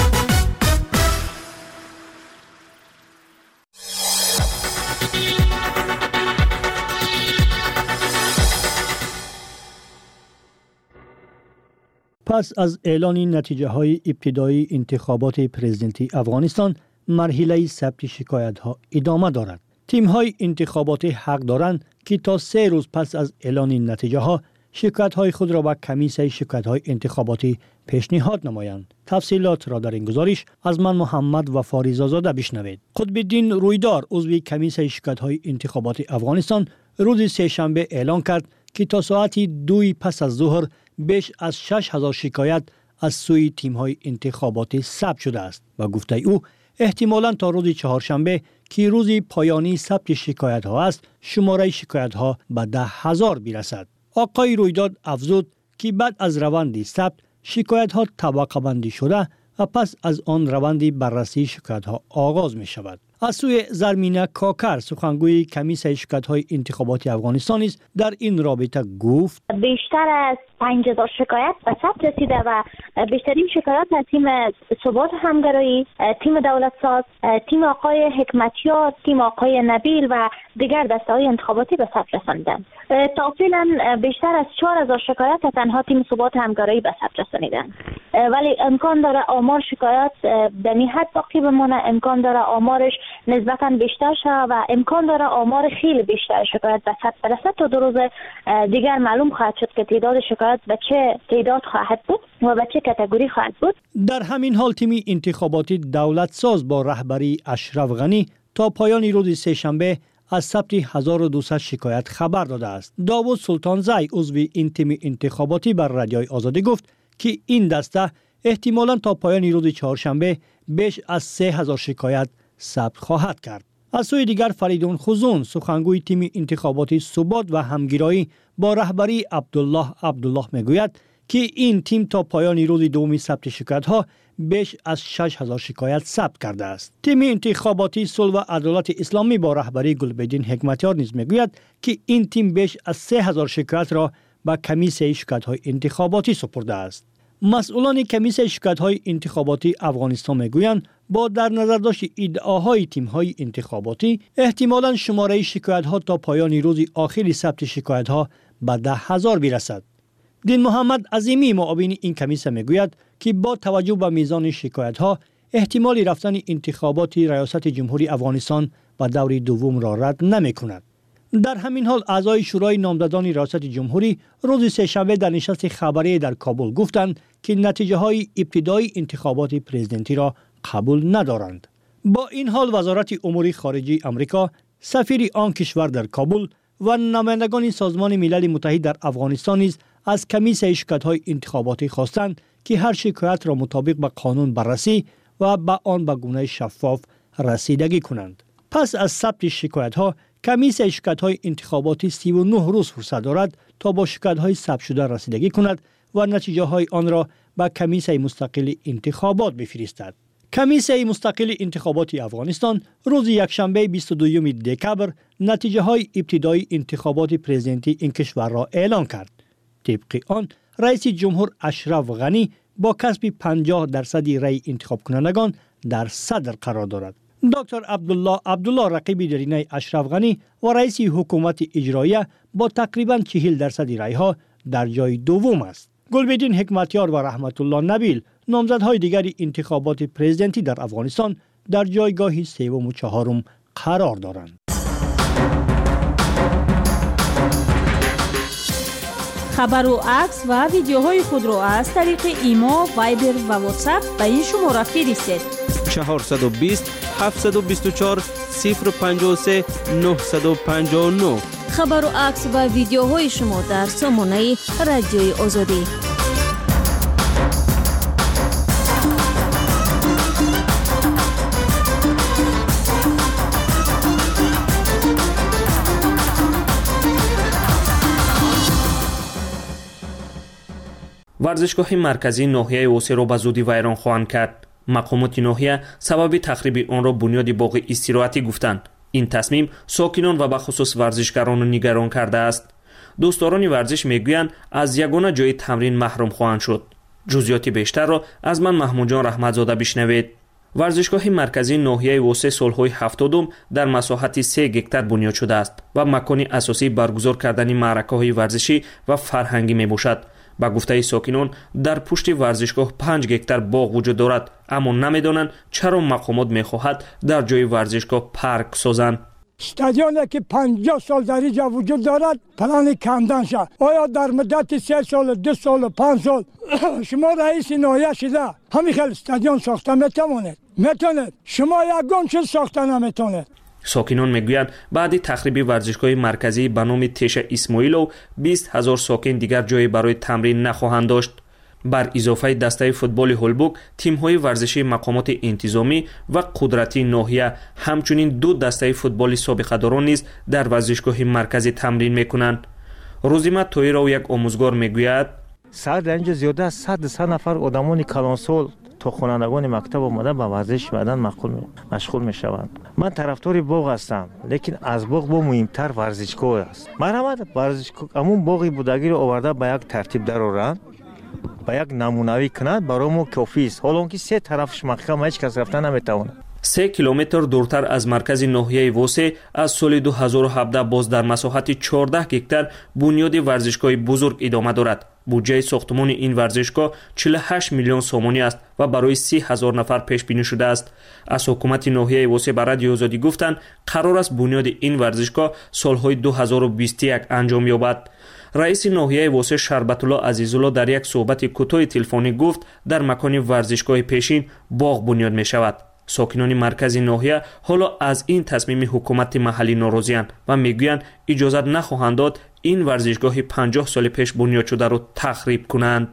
پس از اعلان نتیجه های ابتدایی انتخابات پرزیدنتی افغانستان، مرحله ثبت شکایت ها ادامه دارد. تیم های انتخاباتی حق دارند که تا 3 روز پس از اعلان نتیجه ها شکایت های خود را به کمیسیون شکایت های انتخاباتی پیشنهاد نمایند. تفصیلات را در این گزارش از من محمد وفاری زاده بشنوید. قطب‌الدین رویدار عضو کمیسیون شکایت های انتخاباتی افغانستان روز سه‌شنبه اعلان کرد که تا ساعت 2 پس از ظهر بیش از 6000 شکایت از سوی تیم‌های انتخاباتی ثبت شده است و گفته او احتمالاً تا روز چهارشنبه که روز پایانی ثبت شکایت‌ها است، شماره شکایت‌ها به 10,000 برسد. آقای رویداد افزود که بعد از روند ثبت شکایت‌ها طبقه بندی شده و پس از آن روند بررسی شکایت‌ها آغاز می‌شود. از سوی زرمینه کاکر سخنگوی کمیسیون شکایت‌های انتخاباتی افغانستان است در این رابطه گفت بیشتر از 5000 شکایت به ثبت رسیده و بیشترین شکایات از تیم ثبات همگرایی، تیم دولت ساز، تیم آقای حکمتیار، تیم آقای نبیل و دیگر دسته‌های انتخاباتی به ثبت رساندند. تا فعلا بیشتر از 4000 شکایت تنها تیم ثبات همگرایی به ثبت رسانیدند. ولی امکان داره آمار شکایت به نهایت باقی بمونه، امکان داره آمارش نسبتاً بیشتر شود و امکان داره آمار خیلی بیشتر شکایت به ثبت برسد. تا 2 روز دیگر معلوم خواهد شد که تعداد شکایت به چه تعداد خواهد بود و به چه کاتگوری خواهد بود. در همین حال تیم انتخاباتی دولت ساز با رهبری اشرف غنی تا پایان روز سه‌شنبه از ثبت 1200 شکایت خبر داده است. داوود سلطانزی عضو این تیم انتخاباتی بر رادیوی آزادی گفت که این دسته احتمالاً تا پایان روز چهارشنبه بیش از 3000 شکایت ثبت خواهد کرد. از سوی دیگر فریدون خزون سخنگوی تیم انتخاباتی ثبات و همگرایی با رهبری عبدالله میگوید که این تیم تا پایان روز دوم ثبت شکایت ها بیش از 6000 شکایت ثبت کرده است. تیم انتخاباتی صلح و عدالت اسلامی با رهبری گلبدین حکمتیار نیز میگوید که این تیم بیش از 3000 شکایت را به کمیسیون شکایت های انتخاباتی سپرده است. مسئولان کمیسیون شکایت های انتخاباتی افغانستان میگویند با در نظر داشت ادعاهای تیم های انتخاباتی احتمالاً شماره شکایت ها تا پایان روز آخری ثبت شکایت ها به 10,000 برسد. دین محمد عظیمی معاون این کمیسیون میگوید که با توجه به میزان شکایت ها احتمال رفتن انتخابات ریاست جمهوری افغانستان به دور دوم را رد نمی کند. در همین حال اعضای شورای نامزدان ریاست جمهوری روز سه‌شنبه در نشست خبری در کابل گفتند که نتیجه های ابتدایی انتخابات پرزیدنتی را قبول ندارند. با این حال وزارت امور خارجه آمریکا، سفیر آن کشور در کابل و نمایندگان سازمان ملل متحد در افغانستان نیز از کمیسیون شکایت‌های انتخاباتی خواستند که هر شکایت را مطابق با قانون بررسی و به آن به گونه شفاف رسیدگی کنند. پس از ثبت شکایت‌ها، کمیسیون شکایت‌های انتخاباتی 39 روز فرصت دارد تا با شکایت‌های ثبت شده رسیدگی کند و نتیجه‌های آن را به کمیسیون مستقل انتخابات بفرستد. کمیسیون مستقل انتخابات افغانستان روز یکشنبه 22 دکبر نتیجه‌های ابتدایی انتخابات پرزیدنتی این کشور را اعلام کرد. طبق آن رئیس جمهور اشرف غنی با کسب 50% رأی انتخاب کنندگان در صدر قرار دارد. دکتر عبدالله رقیب درینه اشرف غنی و رئیس حکومت اجراییه با تقریباً 40% رای‌ها در جای دوم است. گلبدین حکمتیار و رحمت الله نبیل نامزدهای دیگری انتخابات پرزیدنتی در افغانستان در جایگاه سوم و چهارم قرار دارند. خبر و عکس و ویدیوهای خود را از طریق ایما، وایبر و واتساپ به این شماره فرستید: 420 724 053 959. خبر و عکس و ویدیوهای شما در سامانه رادیوی آزادی. ورزشگاه مرکزی ناحیه اوسه را به زودی ویران خواهند کرد. مقامات ناحیه سبب تخریب آن را بنیاد باغ استراحتی گفتند. این تصمیم ساکنان و به خصوص ورزشکاران را نگران کرده است. دوستداران ورزش میگویند از یگانه جای تمرین محروم خواهند شد. جزئیات بیشتر را از من محمود جان رحمتزاده بشنوید. ورزشگاه مرکزی ناحیه اوسه سالهای 70 در مساحت 3 هکتار بنیاد شده است و مکانی اساسی برگزار کردن معرکه‌های ورزشی و فرهنگی میباشد. با گفته ساکنان در پشت ورزشگاه 5 هکتار باغ وجود دارد، اما نمیدانند چرا مقامات میخواهد در جای ورزشگاه پارک سازند. استادیونی که 50 سال در اینجا وجود دارد پلان کندن شد. آیا در مدت 3 سال 2 سال 5 سال شما رئیس ناحیه شده همین خیلی استادیون ساخته میتونید شما یگان چیز ساخته نمیتونید. ساکنان میگویند بعد تخریب ورزشگاه مرکزی به نام تیش اسماعیلو 20,000 ساکن دیگر جایی برای تمرین نخواهند داشت. بر اضافه دسته فوتبال هولبوک، تیم‌های ورزشی مقامات انتظامی و قدرتی ناحیه همچنین 2 دسته فوتبال سابقه‌داران نیز در ورزشگاه مرکزی تمرین میکنند. روزیمت تویرو یک آموزگار میگوید ساعت اینجا زیاده از 100 نفر آدمانی کلانسول تا خوانندگان مکتب آمده به ورزش بدن مشغول میشوند. من طرفدار باغ هستم، لیکن از باغ با مهمتر ورزشگاه است. مرحمت ورزشگاه همون باغی بودگی رو آورده به یک ترتیب درآورند، به یک نمونه‌ای کنند برای ما کافی است. حالا که 3 طرفش مخم هیچ کس رفتن نمیتونه. 3 کیلومتر دورتر از مرکز ناحیه ووسه از سال 2017 باز در مساحت 14 هکتار بنیاد ورزشگاه بزرگ ادامه دارد. بودجه ساختمان این ورزشگاه 48 میلیون سومانی است و برای 30,000 نفر پیش بینی شده است. از حکومت ناحیه ووسه به رادیو آزادی گفتند قرار است بنیاد این ورزشگاه سالهای 2021 انجام یابد. رئیس ناحیه ووسه شربت الله عزیزالله در یک صحبت کوتاه تلفنی گفت در مکان ورزشگاه پیشین باغ بنیاد می شود. ساکنان مرکز ناحیه حالا از این تصمیم حکومت محلی ناراضی‌اند و میگویند اجازه نخواهند داد این ورزشگاه 50 سال پیش بنیاد شده را تخریب کنند.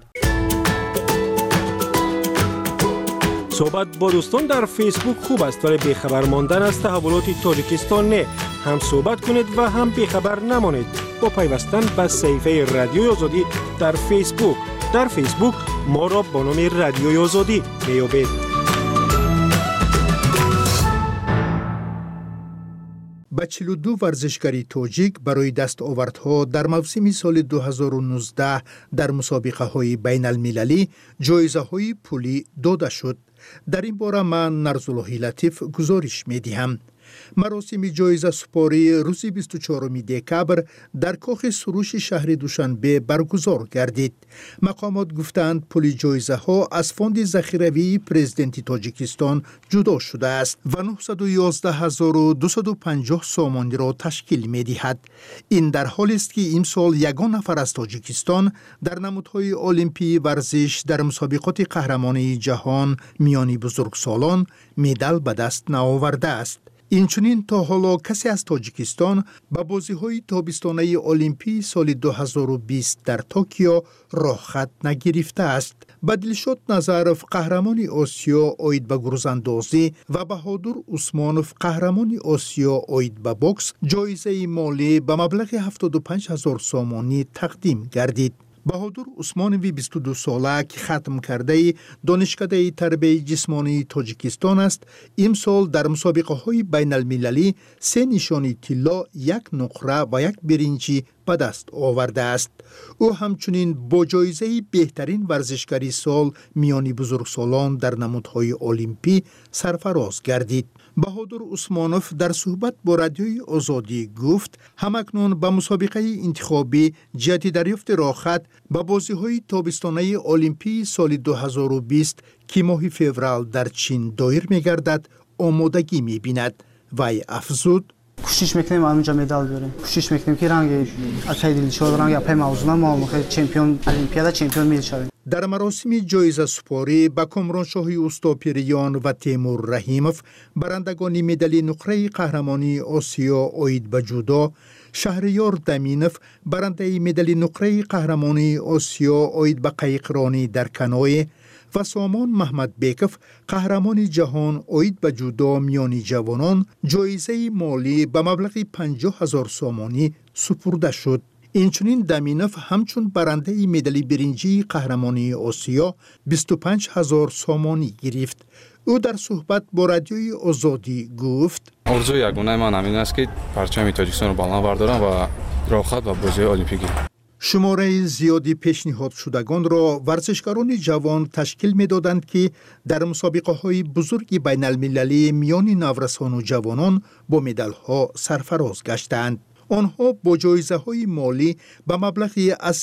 صحبت با دوستان در فیسبوک خوب است ولی بیخبر ماندن از تحولات تاجیکستان نه. هم صحبت کنید و هم بیخبر نمانید با پیوستن به صفحه رادیوی آزادی در فیسبوک. در فیسبوک ما را با نام رادیوی آزادی میابید. با 42 ورزشکاری تاجیک برای دستاوردها در موسم سال 2019 در مسابقه های بین المللی جایزه های پولی داده شد. در این باره من نرزالله لطیف گزارش می دهم. مراسم جایزه سپاری روز 24 دکبر در کاخ سروش شهر دوشنبه برگزار گردید. مقامات گفتند پول جایزه ها از فوند ذخیروی پرزیدنت تاجیکستان جدا شده است و 911,250 سامانی را تشکیل می دهد. این در حالی است که امسال یگان نفر از تاجیکستان در نمودهای المپی ورزش در مسابقات قهرمانی جهان میان بزرگسالان مدال به دست نآورده است. اینچنین تا حالا کسی از تاجیکستان به بازی‌های تابستانه المپی سال 2020 در توکیو راه خط نگرفته است. به دلشاد نظرف قهرمان آسیا آید به گروزاندازی و بهادر عثمانوف قهرمان آسیا آید به بوکس جایزه مالی به مبلغ 75,000 سامانی تقدیم گردید. بهادر عثمانوی 22 ساله که ختم کرده دانشکده تربیت جسمانی تاجیکستان است، امسال در مسابقه های بین المللی 3 نشانی طلا، 1 نقره و 1 برنجی به دست آورده است. او همچنین با جایزه بهترین ورزشکاری سال میان بزرگسالان در نمودهای المپی سرفراز گردید. بهادر عثمانوف در صحبت با رادیوی آزادی گفت همکنون به مسابقه انتخابی جهت دریافت راهخط به بازی‌های تابستانه المپی سال 2020 که ماه فوریه در چین دایر می‌گردد آمادگی می‌بیند. وی افزود: کوشش میکنیم همونجا مدال بیاریم. کوشش میکنیم که رنگ اپای دیلشور رنگ اپای موضوع ما میخوایم چمپیون المپیاد چمپیون میل شویم. در مراسم جایزه سپاری به کامرانشاهی اوستاپیریان و تیمور رحیموف برندگان مدال نقره قهرمانی آسیا آید به جودو، شهریار دمینوف برنده مدال نقره قهرمانی آسیا آید به قایقرانی در کنوی و سامان محمد بیکف قهرمان جهان آید به جودو میانی جوانان جایزه مالی به مبلغ 50,000 سامانی سپرده شد. اینچنین دمینوف همچون برنده مدال برنجی قهرمانی آسیا 25,000 سامانی گرفت. او در صحبت با رادیوی آزادی گفت: آرزوی یگانه من همین است که پرچم تاجیکستان رو بالا بردارم و راهخط و بازی المپیک گیرم. شماره زیادی پیشنهاد شدگان را ورزشکاران جوان تشکیل می‌دادند که در مسابقه‌های بزرگ بین المللی میان نورسان و جوانان با مدال‌ها سرفراز گشتند. آنها با جایزه‌های مالی به مبلغ از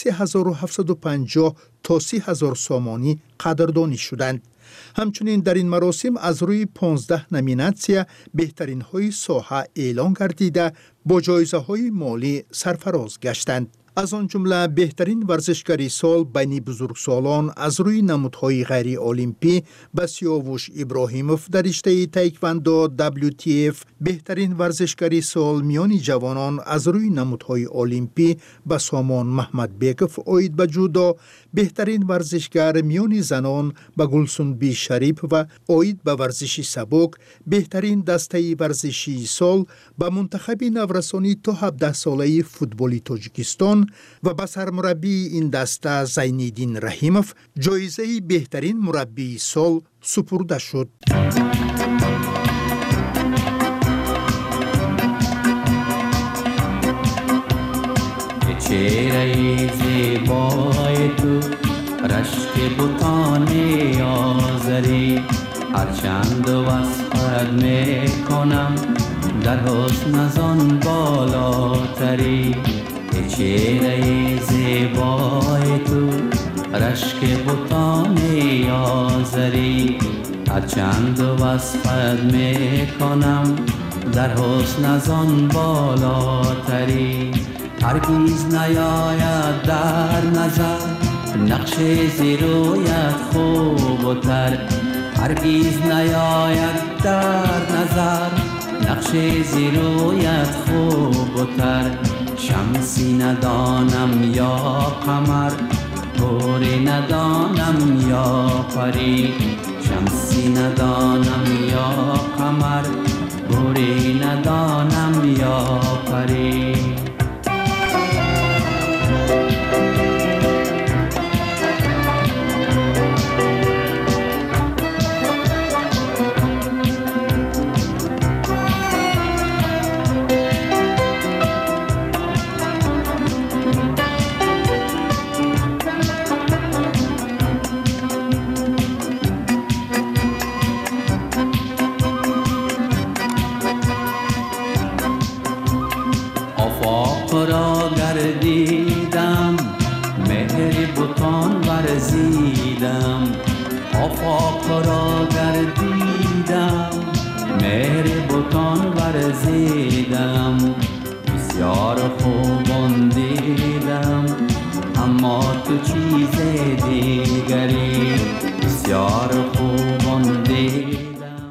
3,750 تا 30,000 سامانی قدردانی شدند. همچنین در این مراسم از روی 15 نامیناسیون بهترین های ساحه اعلان گردیده با جایزه‌های مالی سرفراز گشتند. از آن جمله بهترین ورزشکاری سال بین بزرگسالان از روی نمودهای غیر المپی به سیاوش ابراهیموف در رشته تایکواندو WTF، بهترین ورزشکاری سال میان جوانان از روی نمودهای المپی به سامان محمد بیکف آید به جودو، بهترین ورزشگر میان زنان به گلسون بی شریف و آید به ورزشی سبک، بهترین دسته ورزشی سال به منتخب نورسانی تا 17 ساله فوتبالی تاجیکستان و به سرمربی این دسته زینالدین رحیموف جایزه بهترین مربی سال سپرده شد. چهره زیبای تو رشک بوتان آزری هرچند وصفت میکنم در حسن از آن بالاتری. چهره زیبای تو رشک بوتان آزری هرچند وصفت میکنم در حسن از آن بالاتری. هرگیز نیاید در نظر نقش زیرویت خوب و تر، هرگیز نیاید در نظر نقش زیرویت خوب و تر. شمسی ندانم یا قمر، گوری ندانم یا پری. شمسی ندانم یا قمر، گوری ندانم یا پری. آفاق را گردیدم مهر بتان ورزیدم، بسیار خوبان دیدم اما تو چیز دیگری، بسیار خوبان دیدم.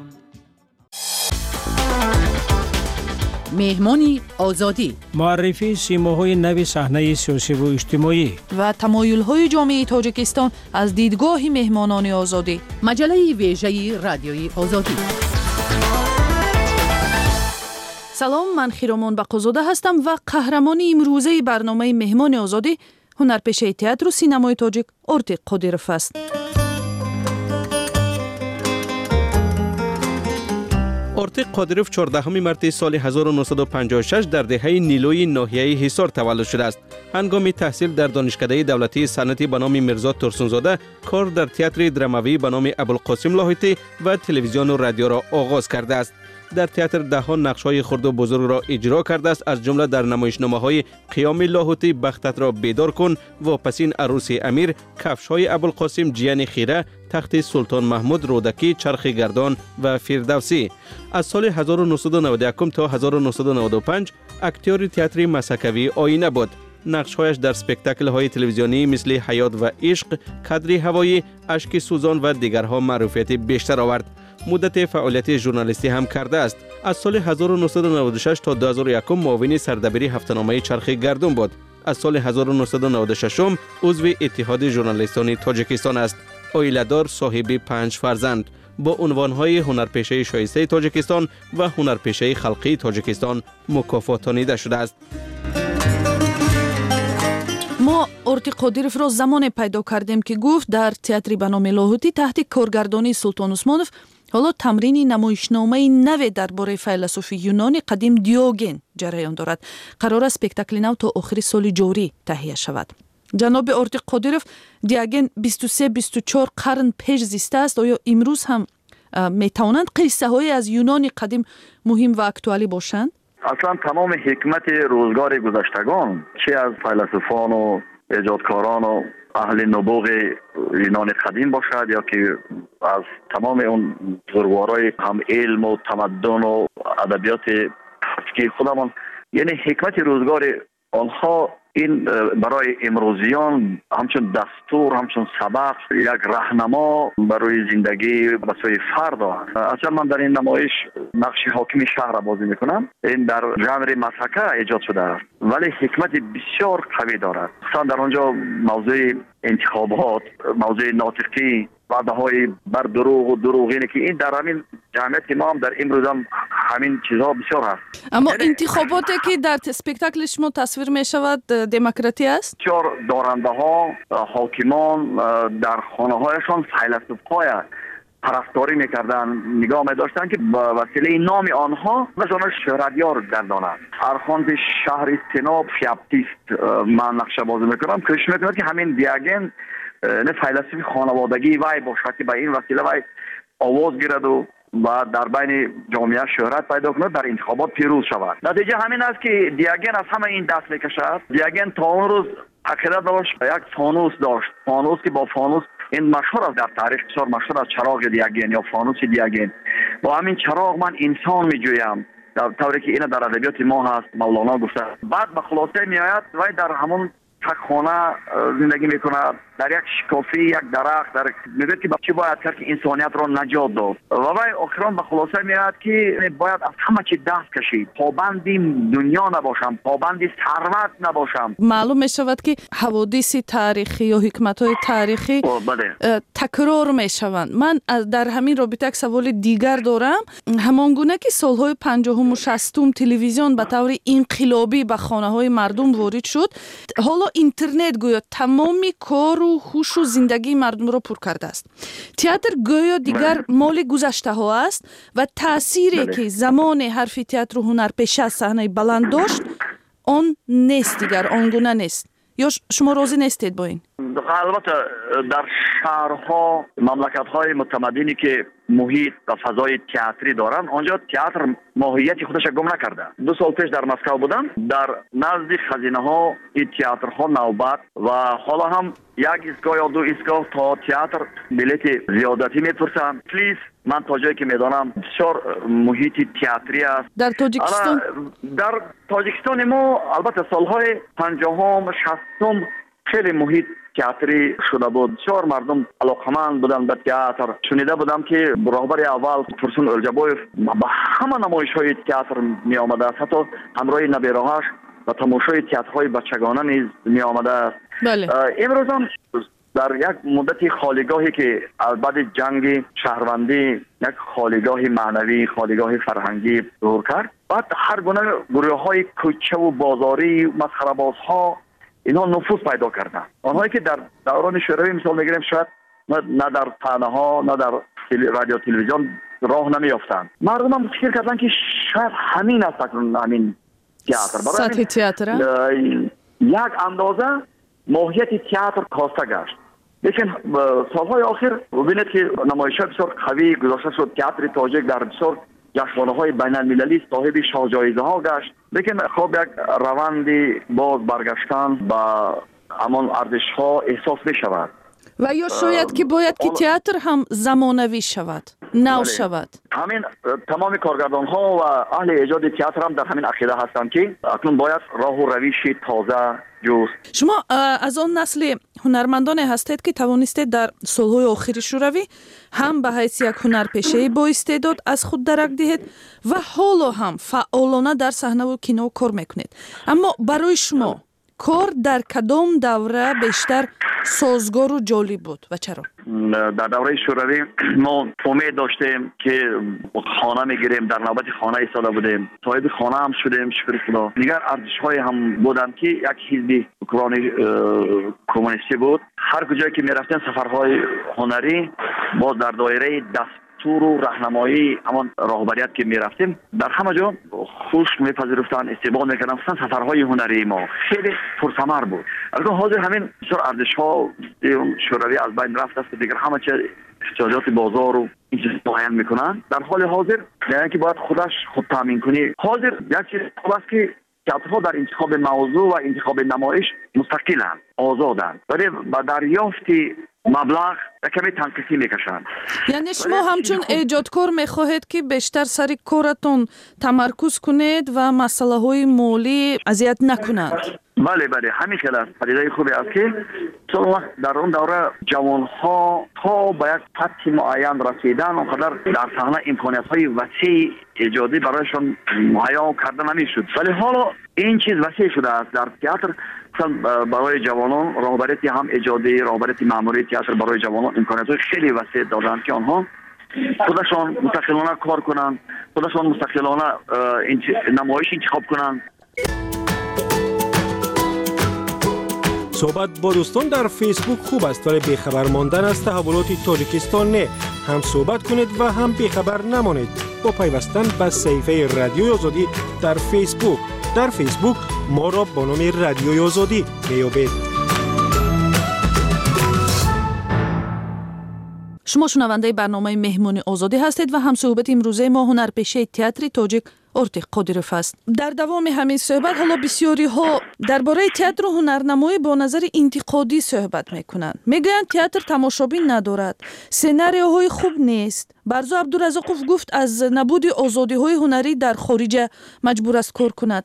مهمانی آزادی، معرفی سیماهای نو صحنه سیاسی و اجتماعی و تمایل‌های جامعه تاجیکستان از دیدگاه مهمانان آزادی. مجله ویژه رادیوی آزادی. سلام، من خیرامان بقازاده هستم و قهرمان امروزه برنامه مهمان آزادی هنرپیشه تئاتر و سینمای تاجیک ارتیق قادیروف است. ارتق قادروف 14 مارس سال 1956 در دهه نیلوی ناحیه حصار تولد شده است. هنگام تحصیل در دانشکده دولتی صنعتی به نام میرزا ترسونزاده کار در تئاتر دراموی به نام ابوالقاسم لاهوتی و تلویزیون و رادیو را آغاز کرده است. در تئاتر دهها نقش‌های خرد و بزرگ را اجرا کرده است، از جمله در نمایشنامه‌های قیام لاهوتی، بختت را بیدار کن، واپسین عروس امیر، کفش‌های ابوالقاسم، جیان خیره، تخت سلطان محمود، رودکی، چرخ گردان و فردوسی. از سال 1991 تا 1995 اکتور تئاتر مسکوی آینه بود. نقش‌هایش در اسپکتاکل‌های تلویزیونی مثل حیات و عشق، کادر هوایی، اشک سوزان و دیگرها معروفیت بیشتر آورد. مدت فعالیت ژورنالیستی هم کرده است. از سال 1996 تا 2001 معاون سردبیر هفته‌نامه چرخ گردون بود. از سال 1996 عضو اتحاد ژورنالیستان تاجیکستان است. عائله‌دار، صاحب 5 فرزند. با عنوان‌های هنرپیشه شایسته تاجیکستان و هنرپیشه خلقی تاجیکستان مکافاتانیده شده است. ما ارتق قادروف را زمان پیدا کردیم که گفت در تئاتر به نام لاهوتی تحت کارگردانی سلطان عثمانوف حالا تمرین نمایشنامه نو درباره فیلسوف یونانی قدیم دیوگن جریان دارد. قرار است اسپکتاکل نو تا آخر سال جاری تهیه شود. جناب ارتق قادروف، دیوگن 23-24 قرن پیش زیسته است. آیا امروز هم میتوانند قصه های از یونان قدیم مهم و اکتوالی باشند؟ اصلا تمام حکمت روزگار گذشتگان، چه از فیلسوفان و ایجادکاران و اهل نبوغ یونان قدیم باشد یا که از تمام اون بزرگوارای هم علم و تمدن و ادبیات که خودمان، یعنی حکمت روزگار آنها این برای امروزیان همچون دستور، همچون سبق، یک راهنما برای زندگی و سوی فرد است. اصلا من در این نمایش نقش حاکم شهر را بازی میکنم. این در ژانر مسحکه ایجاد شده است ولی حکمت بسیار قوی دارد. مثلا در آنجا موضوع انتخابات، موضوع ناطقی، وعده‌های بر دروغ و دروغینه که این در همین جامعه ما هم در امروز هم همین چیزها بسیار هست. اما انتخاباتی که در اسپکتاکل شما تصویر می شود دموکراتی است؟ بسیار دارنده ها، حاکمان در خانه هایشان فیلسوف‌های پرستاری میکردن، نگاه می‌داشتن که با وسیله نام آنها مثلا شهریار گردانند. ارخاند شهر سناب فیاپتیست من نقشه بازی میکنم که میکنم که همین دیوگن نه فیلسوف خانوادگی وای باشد که به این وسیله وای آواز گیرد و در بین جامعه شهرت پیدا کند، در انتخابات پیروز شود. نتیجه همین است که دیوگن از همه این دست میکشد. دیوگن تا اون روز عقیده داشت یک فانوس داشت، فانوس که با فانوس این مشهور است، در تاریخ بسیار مشهور است چراغ دیوگن یا فانوس دیوگن. با همین چراغ من انسان میجویم، در طوری که این در ادبیات ما هست مولانا گفته. بعد به خلاصه میآید و در همون تک خانه زندگی میکنه، در یک شکافی، یک درخت، در میگه که چی باید کرد که انسانیت را نجات داد و وای آخران به خلاصه میاد که باید از همه چی دست کشید، پابندی دنیا نباشم، پابندی ثروت نباشم. معلوم میشود که حوادث تاریخی یا حکمت‌های تاریخی تکرار میشوند. من در همین رابطه یک سوال دیگر دارم. همانگونه که سالهای 50 و 60 تلویزیون به طور انقلابی به خانه‌های مردم وارد شد، حالا اینترنت گویا تمامی کار و هوش و زندگی مردم را پر کرده است. تئاتر گویا دیگر مال گذشته ها است و تأثیری که زمان حرف تئاتر و هنرپیشه از صحنه بلند داشت آن نیست دیگر، آنگونه نیست. یا شما راضی نیستید با این؟ البته در شهرها، مملکت‌های متمدنی که محیط و فضای تئاتری دارن، آنجا تئاتر ماهیت خودش گم نکرده. 2 سال پیش در مسکو بودم، در نزد خزینه ها این تئاترها نوبت و حالا هم یک ایستگاه یا 2 ایستگاه تا تئاتر بلیت زیادتی میپرسن. پلیز من تا جایی که میدانم بسیار محیط تئاتری است در تاجیکستان. در تاجیکستان ما البته سالهای 50 60 خیلی محیط تئاتری شده بود. بسیار مردم علاقمند بودن به تئاتر. شنیده بودم که راهبر اول فرسون الجبویف به همه نمایش‌های تئاتر می آمده است، حتی همراه نبیره‌هاش و تماشای تئاترهای بچگانه نیز می آمده است. بله. امروز هم در یک مدت خالیگاهی که بعد جنگ شهروندی یک خالیگاه معنوی، خالیگاه فرهنگی ظهور کرد، بعد هر گونه گروه‌های کوچه و بازاری، مسخره‌بازها اینها نفوذ پیدا کردن. آنهایی که در دوران شوروی مثال میگیریم شاید نه در صحنه ها نه در رادیو تلویزیون راه نمیافتند. مردم هم فکر کردن که شاید همین است همین تئاتر. سطح تئاتر یک اندازه ماهیت تئاتر کاسته گشت. لیکن سالهای آخر ببینید که نمایش‌ها بسیار قوی گذاشته شد. تئاتر تاجیک در بسیار جشنواره‌های بین‌المللی صاحب شاه جایزه‌ها گشت. لیکن خب یک روندی باز برگشتن با همان ارزش‌ها احساس می‌شود. و یا شاید که باید که تئاتر هم زمانوی شود، نو شود. همین تمام کارگردان‌ها و اهل ایجاد تئاتر هم در همین عقیده هستند که اکنون باید راه و روش تازه جست. شما از آن نسل هنرمندان هستید که توانستید در سالهای آخر شوروی هم به حیث یک هنرپیشه با استعداد از خود درک دهید و حالا هم فعالانه در صحنه و کینو کار میکنید. اما برای شما کار در کدام دوره بیشتر سازگار و جالب بود و چرا؟ در دوره شوروی ما امید داشتیم که خانه میگیریم، در نوبت خانه ایستاده بودیم، صاحب خانه هم شدیم شکر خدا. دیگر ارزش‌های هم بودن که یک حزب حکمرانی کمونیستی بود. هر کجایی که میرفتیم سفرهای هنری باز در دایره دستور و راهنمایی همان راهبریت که میرفتیم در همه جا خوش میپذیرفتن، استقبال میکردن. مثلا سفرهای هنری ما خیلی پرثمر بود. الان حاضر همین بسیار ارزش‌ها شوروی از بین رفت است. دیگر همه چیز احتیاجات بازار و این چیز معین میکنن. در حال حاضر یعنی که باید خودش خود تامین کنی. حاضر یک چیز است که تئاترها در انتخاب موضوع و انتخاب نمایش مستقلند، آزادند، ولی با دریافت مبلغ کمی تنقیصی میکشند. یعنی شما همچون ایجادکار میخواهید که بیشتر سر کارتون تمرکز کنید و مسئله های مالی اذیت نکنند. بله همین خیلی است. پدیده خوبی است که در اون دوره جوانها تا به یک سطح معین رسیدن اونقدر در صحنه امکانیت‌های وسیع ایجادی برایشان مهیا کرده نمیشد. ولی حالا این چیز وسیع شده است. در تئاتر برای جوانان راهبریتی هم ایجادی، راهبریتی مأموری تئاتر برای جوانان امکانیت‌های خیلی وسیع دادند که آنها خودشان مستقلانه کار کنند، خودشان مستقلانه نمایش انتخاب کنند. صحبت با دوستان در فیسبوک خوب است ولی بیخبر ماندن از تحولات تاجیکستان نه. هم صحبت کنید و هم بیخبر نمانید با پیوستن به صفحه رادیوی آزادی در فیسبوک. در فیسبوک ما را با نام رادیوی آزادی میابید. شما شنونده برنامه مهمون آزادی هستید و هم صحبت امروزه ما هنرپیشه تئاتر تاجیک ارتق قادروف است. در دوام همین صحبت حالا بسیاری ها درباره تئاتر و هنرنمایی با نظر انتقادی صحبت میکنند. میگویند تئاتر تماشابین ندارد، سناریوهای خوب نیست. برزو عبدالرزاقوف گفت از نبود آزادی‌های هنری در خارج مجبور است کار کند.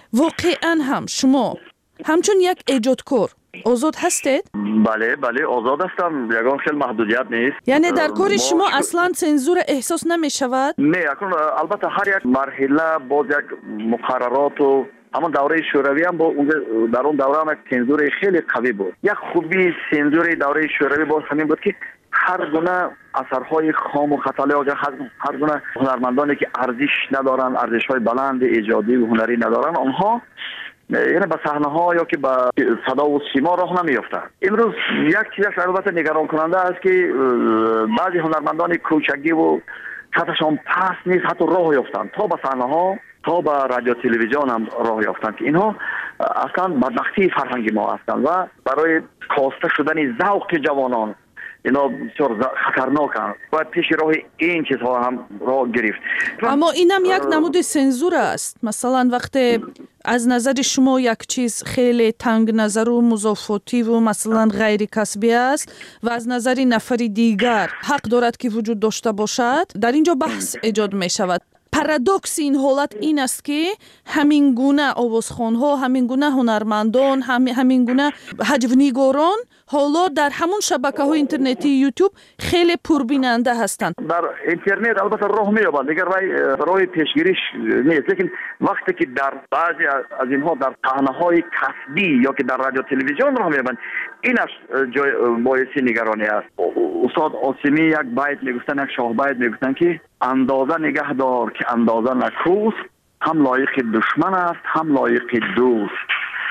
واقعا هم شما همچون یک ایجادکار آزاد هستید؟ بله آزاد هستم. یگان خیلی محدودیت نیست. یعنی در کار شما اصلا سنزور احساس نمی شود؟ نه، البته هر یک مرحله باز یک مقررات و اما دوره شوروی هم در اون دوره هم یک سنزور خیلی قوی بود. یک خوبی سنزور دوره شوروی باز همین بود که هر گونه اثرهای خام و خطاله هر گونه هنرمندانی که ارزش ندارن، ارزش‌های بلند ایجادی و هنری ندارن، آنها یعنی به صحنه ها یا که به صدا و سیما راه نمیافتند. امروز یک چیزش البته نگران کننده است که بعضی هنرمندان کوچکی و سطحشان پست نیست حتی راه یافتند تا به صحنه ها، تا به رادیو تلویزیون هم راه یافتند که اینها اصلا بدبختی فرهنگ ما هستند و برای کاسته شدن ذوق جوانان اینا بسیار خطرناکند. باید پیش راه این چیزها هم راه گرفت. اما اینم یک نمود سنزور است. مثلا وقتی از نظر شما یک چیز خیلی تنگ نظر و مضافاتی و مثلا غیر کسبی است و از نظر نفر دیگر حق دارد که وجود داشته باشد، در اینجا بحث ایجاد می شود. پارادوکس این حالت این است که همین گونه آوازخوان‌ها، همین گونه هنرمندان، همین گونه هجونیگاران حالا در همون شبکه‌های اینترنتی یوتیوب خیلی پربیننده هستند. در اینترنت البته راه می‌یابند، دیگر راه پیشگیریش نیست. لیکن وقتی که در بعضی از اینها در صحنه‌های کسبی یا که در رادیو تلویزیون راه می‌یابند، اینش جای باعث نگرانی است. استاد آسمی یک بیت میگفتن، یک شاه بیت میگفتن که اندازه نگه دار که اندازه نکوست، هم لایق دشمن است هم لایق دوست.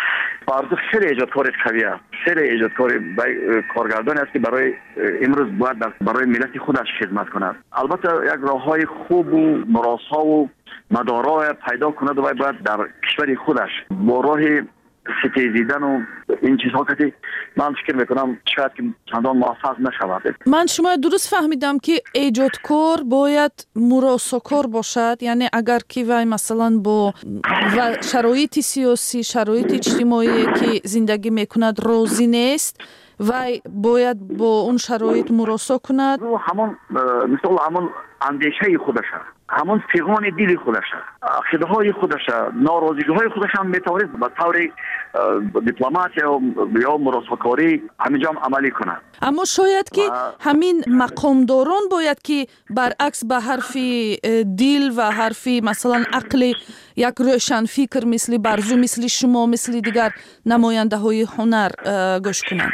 فرض خیلی ایجادکار قوی است، خیلی ایجادکار کارگردانی است که برای امروز باید برای ملت خودش خدمت کند. البته یک راههای خوب و مراسا و مدارای پیدا کند و باید در کشور خودش با راه ستیزیدن و این چیزها که من فکر میکنم شاید که چندان موفق نشود. من شما درست فهمیدم که ایجادکار باید مراساکار باشد، یعنی اگر که وای مثلا با شرایط سیاسی، شرایط اجتماعی که زندگی میکند راضی نیست وای باید با اون شرایط مراسا کند. همون مثل همون اندیشه خودش، همون پیغام دل خودش، خداهای خودش، ناراضگی های خودش هم میتواند به طور دیپلماسی یا مراساکاری همینجا عملی کنند. اما شاید که همین مقامداران باید که برعکس به حرف دل و حرف مثلا عقل یک روشن فکر مثل برزو، مثل شما، مثل دیگر نماینده های هنر گوش کنند.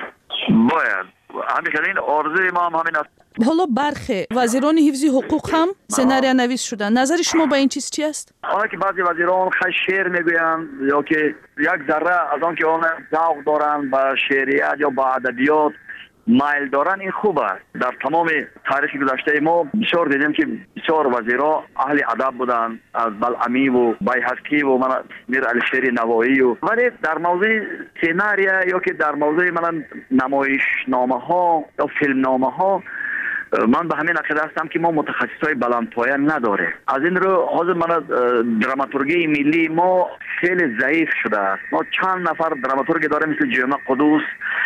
باید همین آرزوی ما هم همین است. حالا برخی وزیران حفظ حقوق هم سناریو نویس شدن. نظر شما با این چیز چی است؟ که بعضی وزیران خیلی شعر میگویند یا که یک ذره از آن که آن ذوق دارند به شعریت یا به ادبیات مایل دارن، این خوب است. در تمام تاریخ گذشته ما بسیار دیدیم که بسیار وزیرا اهل ادب بودند، از بلعمی و بیهقی و میر علی شیر نوایی ولی در موضوع سیناریو یا که در موضوع مثلا نمایشنامه ها یا فیلم نامه ها من به همین عقیده هستم که ما متخصصای بلندپایه نداره. از این رو حاضر من دراماتورگی ملی ما خیلی ضعیف شده است. ما چند نفر دراماتورگ داره مثل جمعه قدوس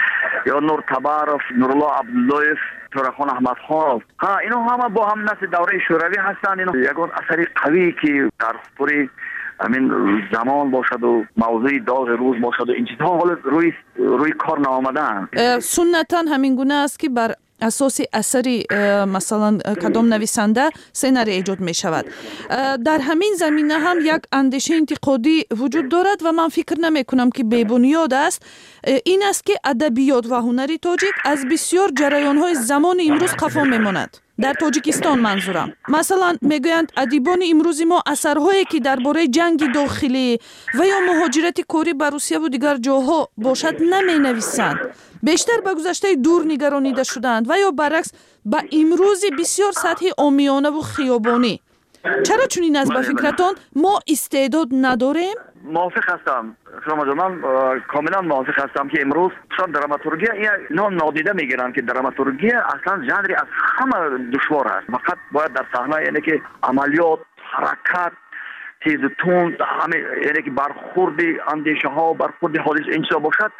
یا نور تبارف، نورالله عبداللهیف، تورخان احمد خان. اینا همه با هم نسل دوره شوروی هستند. اینا یگان اثری قوی که در پوری همین زمان باشد و موضوع داغ روز باشد و این چیزها حالا روی کار نآمدن. سنتا همین گونه است که بر اساس اثری مثلا کدام نویسنده سناریو ایجاد می شود. در همین زمینه هم یک اندیشه انتقادی وجود دارد و من فکر نمی کنم که بی بنیاد است. این است که ادبیات و هنر تاجیک از بسیار جریان های زمان امروز خفا می ماند. در تاجیکستان منظورم. مثلا میگویند ادیبان امروزی ما اثرهایی که درباره جنگ داخلی و یا مهاجرت کاری به روسیه و دیگر جاها باشد نمی نویسند. بیشتر به گذشته دور نگرانیده شدند و یا برعکس به امروز بسیار سطح عامیانه و خیابانی. چرا چنین است به فکرتان ما استعداد نداریم؟ موافق هستم. شما من کاملا موافق هستم که امروز شاید دراماتورگی اینا نادیده میگیرن که دراماتورگی اصلا ژانری از همه دشوار است. فقط باید در صحنه یعنی که عملیات، حرکت، تیز و تند، یعنی که برخورد اندیشه ها، برخورد حادث این چیزا باشد.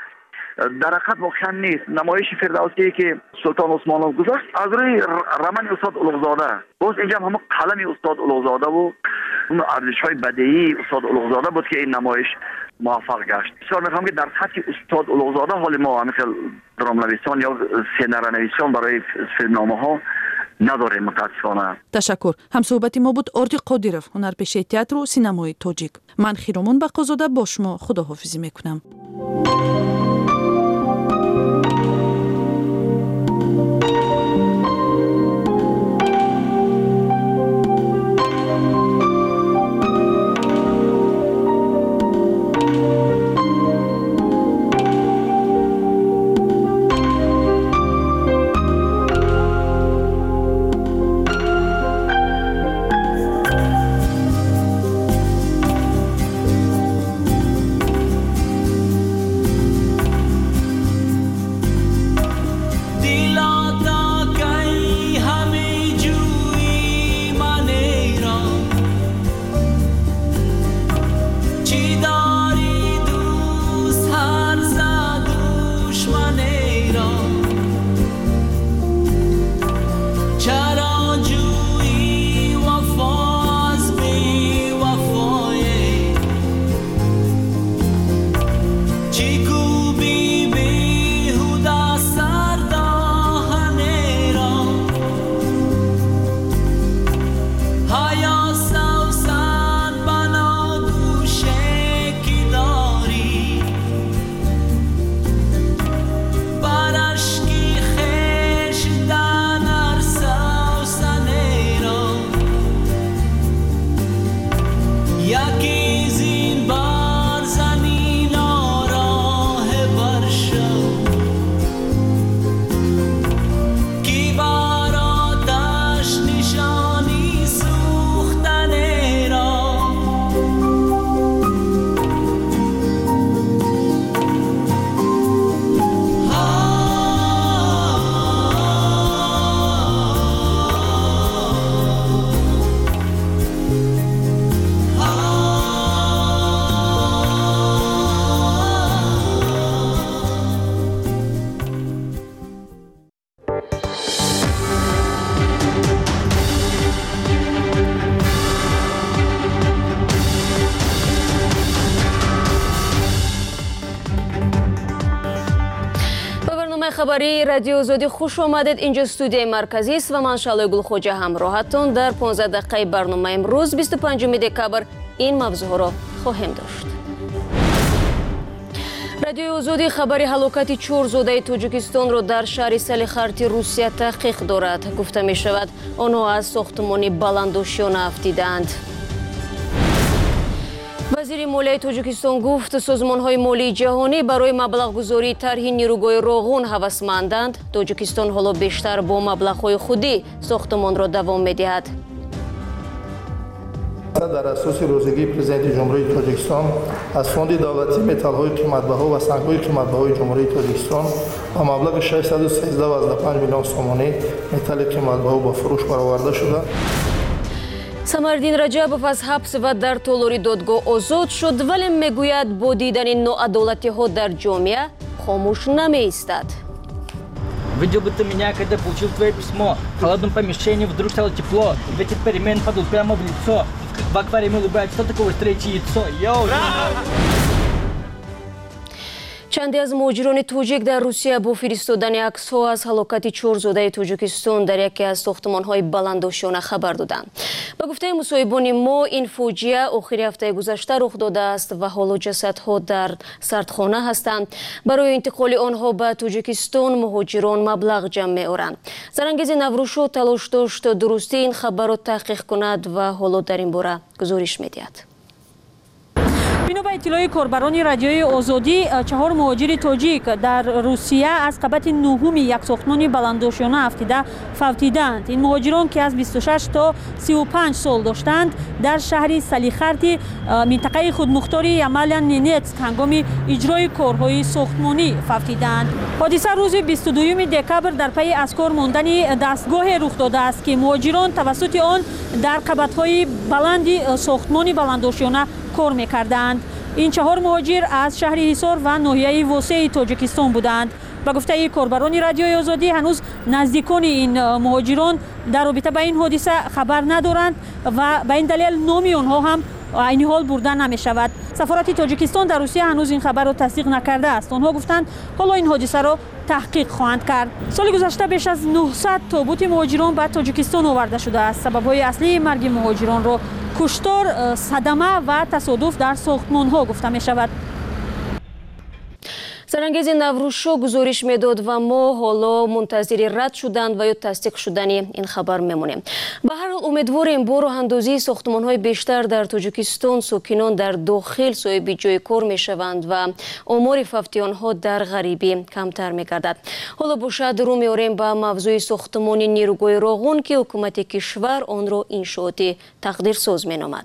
در حقیقت واقعا نیست. نمایش فردوسی که سلطان عثمانov گذاشت از روی رمن استاد اولوغزاده، باز اینجا هم قلم استاد اولوغزاده و اون ارزش‌های بدیعی استاد اولوغزاده بود که این نمایش موفق گشت. بسیار می‌خوام که در سطح استاد اولوغزاده حال ما مثل درام‌نویسان یا سیناریونویسان برای فیلمنامه‌ها نداریم متأسفانه. تشکر. همصحبت ما بود آرتی قادیرов، هنرپیشه تئاتر و سینمای تاجیک. من خیرمان بقازاده با شما خداحافظی میکنم. хабари радио Озодӣ хуш омадед. Инҷо студияи марказӣ аст ва ман Шалои Гулхоҷа ҳамроҳатон дар 15 дақиқаи барнома имрӯз 25 декабр ин мавзӯъҳоро хоҳем дошт. радиои Озодӣ хабари ҳалокати 4 зодаи Тоҷикистонро дар шаҳри Салихарди Русия таҳқиқ дорад. Гуфта мешавад, онҳо аз сохтмони баландошиёна афтидаанд. вазири молияи Тоҷикистон гуфт, созмонҳои молии ҷаҳонӣ барои маблағгузории тарҳи нирӯгоҳи роғун ҳавасманданд. Тоҷикистон ҳоло бештар бо маблағҳои худӣ сохтмонро давом медиҳад. дар асоси розигии президенти ҷумҳурии Тоҷикистон аз фонди давлатӣ металлҳои қиматбаҳо ва сангҳои қиматбаҳои ҷумҳурии Тоҷикистон ба маблағи 613.5 миллион сомонӣ металли қиматбаҳо ба фурӯш бароварда шуда. Самардин Раҷабов аз ҳабс ва дар толори додгоҳ озод шуд, вале мегӯяд бо дидани ноадолатиҳо дар ҷомеа хомӯш намеистад. Видел бы ты меня, когда получил твое письмо. В холодном помещении вдруг стало тепло. Ветер перемен подул прямо в лицо. В аквариуме улыбается, что такое встречи яйцо. Йоу! чанде аз муҳоҷирони тоҷик дар русия бо фиристодани аксҳо аз ҳалокати 4 зодаи Тоҷикистон дар яке аз сохтмонҳои баландошиёна хабар доданд. ба гуфтаи мусоҳибони мо, ин фоҷиа охири ҳафтаи гузашта рух додааст ва ҳоло ҷасадҳо дар сардхона ҳастанд. барои интиқоли онҳо ба Тоҷикистон муҳоҷирон маблағ ҷамъ меоранд. Зарангези Наврӯшо талош дошт дурустии ин хабарро таҳқиқ кунад ва ҳоло дар ин бора гузориш медиҳад. бино ба иттилои корбарони радиои Озодӣ, 4 муҳоҷири тоҷик дар Русия аз қабати нӯҳуми як сохтмони баландошиёна афтида фавтиданд. ин муҳоҷирон ки аз 26 то 35 сол доштанд, дар шаҳри Салихарди минтақаи худмухтори Ямалян-Ненецк ҳангоми иҷрои корҳои сохтмонӣ фавтиданд. ҳодиса рӯзи 22 декабр дар пайи аз кор мондани дастгоҳе рух додааст ки муҳоҷирон тавассути он дар қабатҳои баланди сохтмони баландошиёна кор мекарданд. ин 4 муҳоҷир аз шаҳри Ҳисор ва ноҳияи восеи Тоҷикистон буданд. ба гуфтаи корбарони радиои Озодӣ, ҳанӯз наздикони ин муҳоҷирон дар робита ба ин ҳодиса хабар надоранд ва ба ин далел номи онҳо ҳам айни ҳол бурда намешавад. сафорати Тоҷикистон дар Русия ҳанӯз ин хабарро тасдиқ накардааст. онҳо гуфтанд ҳоло ин ҳодисаро таҳқиқ хоҳанд кард. соли гузашта беш аз 900 тобути муҳоҷирон ба Тоҷикистон оварда шудааст. сабабҳои аслии марги муҳоҷиронро куштор, садама ва тасодуф дар сохтмонҳо гуфта мешавад. Зарангези Наврӯшо гузориш медод ва мо ҳоло мунтазири рад шудан ва ё тасдиқ шудани ин хабар мемонем. ба ҳар ҳол умедворем бо роҳандозии сохтмонҳои бештар дар Тоҷикистон сокинон дар дохил соҳиби ҷои кор мешаванд ва омори фавтиёнҳо дар ғарибӣ камтар мегардад. ҳоло бошад рӯ меорем ба мавзӯи сохтмони нирӯгоҳи роғун ки ҳукумати кишвар онро иншооти тақдирсоз меномад.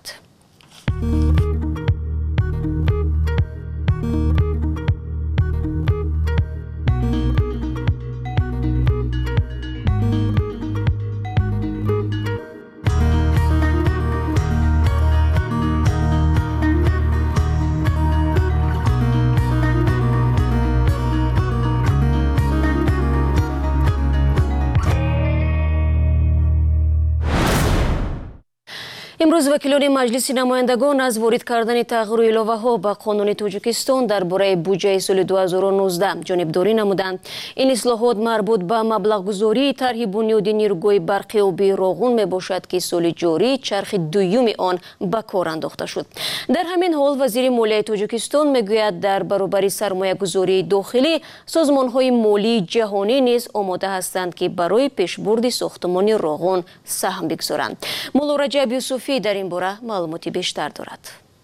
имрӯз вакилони маҷлиси намояндагон аз ворид кардани тағйиру иловаҳо ба қонуни Тоҷикистон дар бораи буҷаи соли 2019 ҷонибдорӣ намуданд. ин ислоҳот марбут ба маблағгузории тарҳи бунёди нирӯгоҳи барқи обии роғун мебошад ки соли ҷорӣ чархи дуюми он ба кор андохта шуд. дар ҳамин ҳол вазири молияи Тоҷикистон мегӯяд дар баробари сармоягузории дохилӣ созмонҳои молии ҷаҳонӣ низ омода ҳастанд ки барои пешбурди сохтмони роғун саҳм бигзоранд. Моло Раҷаб Юсуфӣ дар ин бора маълумоти бештар дорад.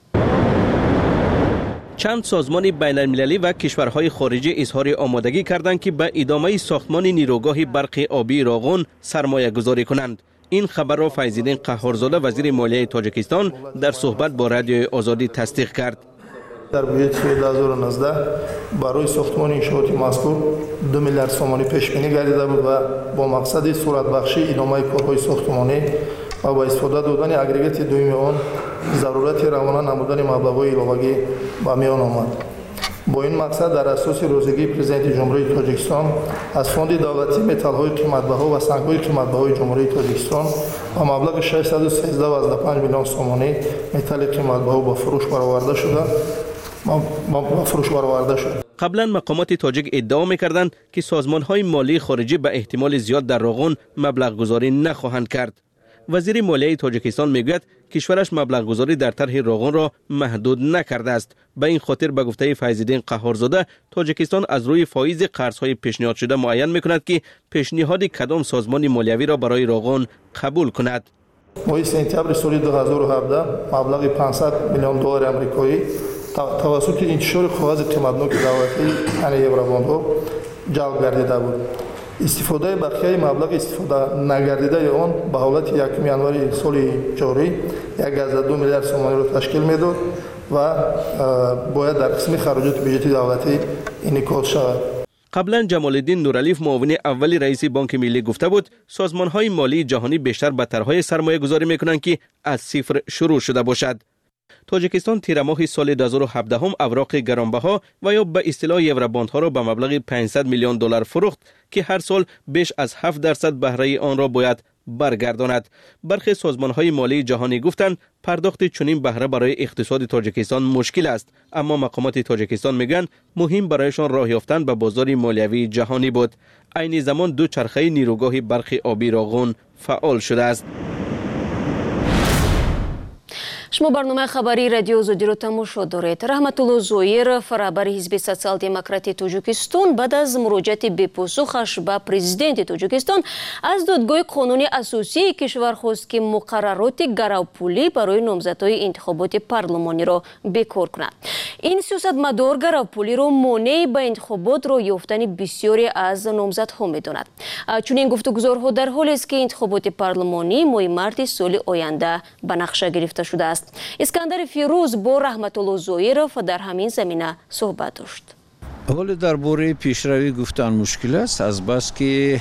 чанд созмони байналмилалӣ ва кишварҳои хориҷӣ изҳори омодагӣ карданд ки ба идомаи сохтмони нирӯгоҳи барқи обии роғун сармоягузорӣ кунанд. ин хабарро Файзиддин Қаҳҳорзода, вазири молияи Тоҷикистон, дар суҳбат бо радиои Озодӣ тасдиқ кард. дар бюджети соли 2019 барои сохтмони иншооти мазкур 2 миллиард сомонӣ пешбинӣ гардида буд ва бо мақсади суратбахшии идомаи корҳои сохтмонӣ ва ба истифода додани агрегати дуюми он зарурати равона намудани маблағҳои иловагӣ ба миён омад. бо ин мақсад дар асоси розигии президенти ҷумҳурии Тоҷикистон аз фонди давлатӣ металлҳои қиматбаҳо ва сангҳои қиматбаҳои ҷумҳурии Тоҷикистон ба маблағи 613.5 миллион сомонӣ металли қиматбаҳо ба фурӯш бароварда шуд. قبلا مقامات تاجیک ادعا می‌کردند که سازمان‌های مالی خارجی به احتمال زیاد در راغون مبلغ گذاری نخواهند کرد. وزیر مالیه تاجیکستان میگوید کشورش مبلغ گذاری در طرح راغون را محدود نکرده است. به این خاطر به گفته فیض‌الدین قهارزاده تاجیکستان از روی فایز قرض‌های پیشنهاد شده معین می‌کند که پیشنهاد کدام سازمان مالیوی را برای راغون قبول کند. ماه سپتامبر سال 2017 مبلغ 500 میلیون دلار آمریکایی توسط انتشار کاغذ قیمتناک دولتی یعنی یورابوندها جلب گردیده بود. استفاده بقیه مبلغ استفاده نگردیده آن به حالت 1 ینوری سال جاری 1.2 میلیارد سومانی را تشکیل میداد و باید در قسم خراجات بودجه دولتی انعکاس شود. قبلا جمال الدین نورعلیف معاون اول رئیس بانک ملی گفته بود سازمان‌های مالی جهانی بیشتر به طرح‌های سرمایه‌گذاری می‌کنند که از صفر شروع شده باشد. تاجیکستان تیر ماه سال 2017 هم اوراق گرانبها و یا به اصطلاح یورابوندها را به مبلغ 500 میلیون دلار فروخت که هر سال بیش از 7% بهره آن را باید برگرداند. برخی سازمان‌های مالی جهانی گفتند پرداخت چنین بهره برای اقتصاد تاجیکستان مشکل است، اما مقامات تاجیکستان میگن مهم برایشان راه یافتن به بازار مالیوی جهانی بود. عین زمان دو چرخه نیروگاه برق آبی راغون فعال شده است. شما برنامه خبری رادیو آزادی رو تماشا دارید. رحمتالله زویر رهبر حزب سوسیال دموکراتی تاجیکستان بعد از مراجعت بپاسخش به پرزیدنت تاجیکستان از دادگاه قانونی اساسی کشور خواست که مقررات گراوپولی برای نامزدهای انتخابات پارلمانی را بکار کند. این سیاستمدار گراوپولی را مانع به انتخابات را یافتن بسیاری از نامزدها می‌داند. چنین گفتگوزارها در حالی است که انتخابات پارلمانی ماه مارس سال آینده به نقشه گرفته شده است. اسکندر فیروز با رحمتالله زویرов در همین زمینه صحبت داشت. حال درباره پیشروی گفتن مشکل است از بس که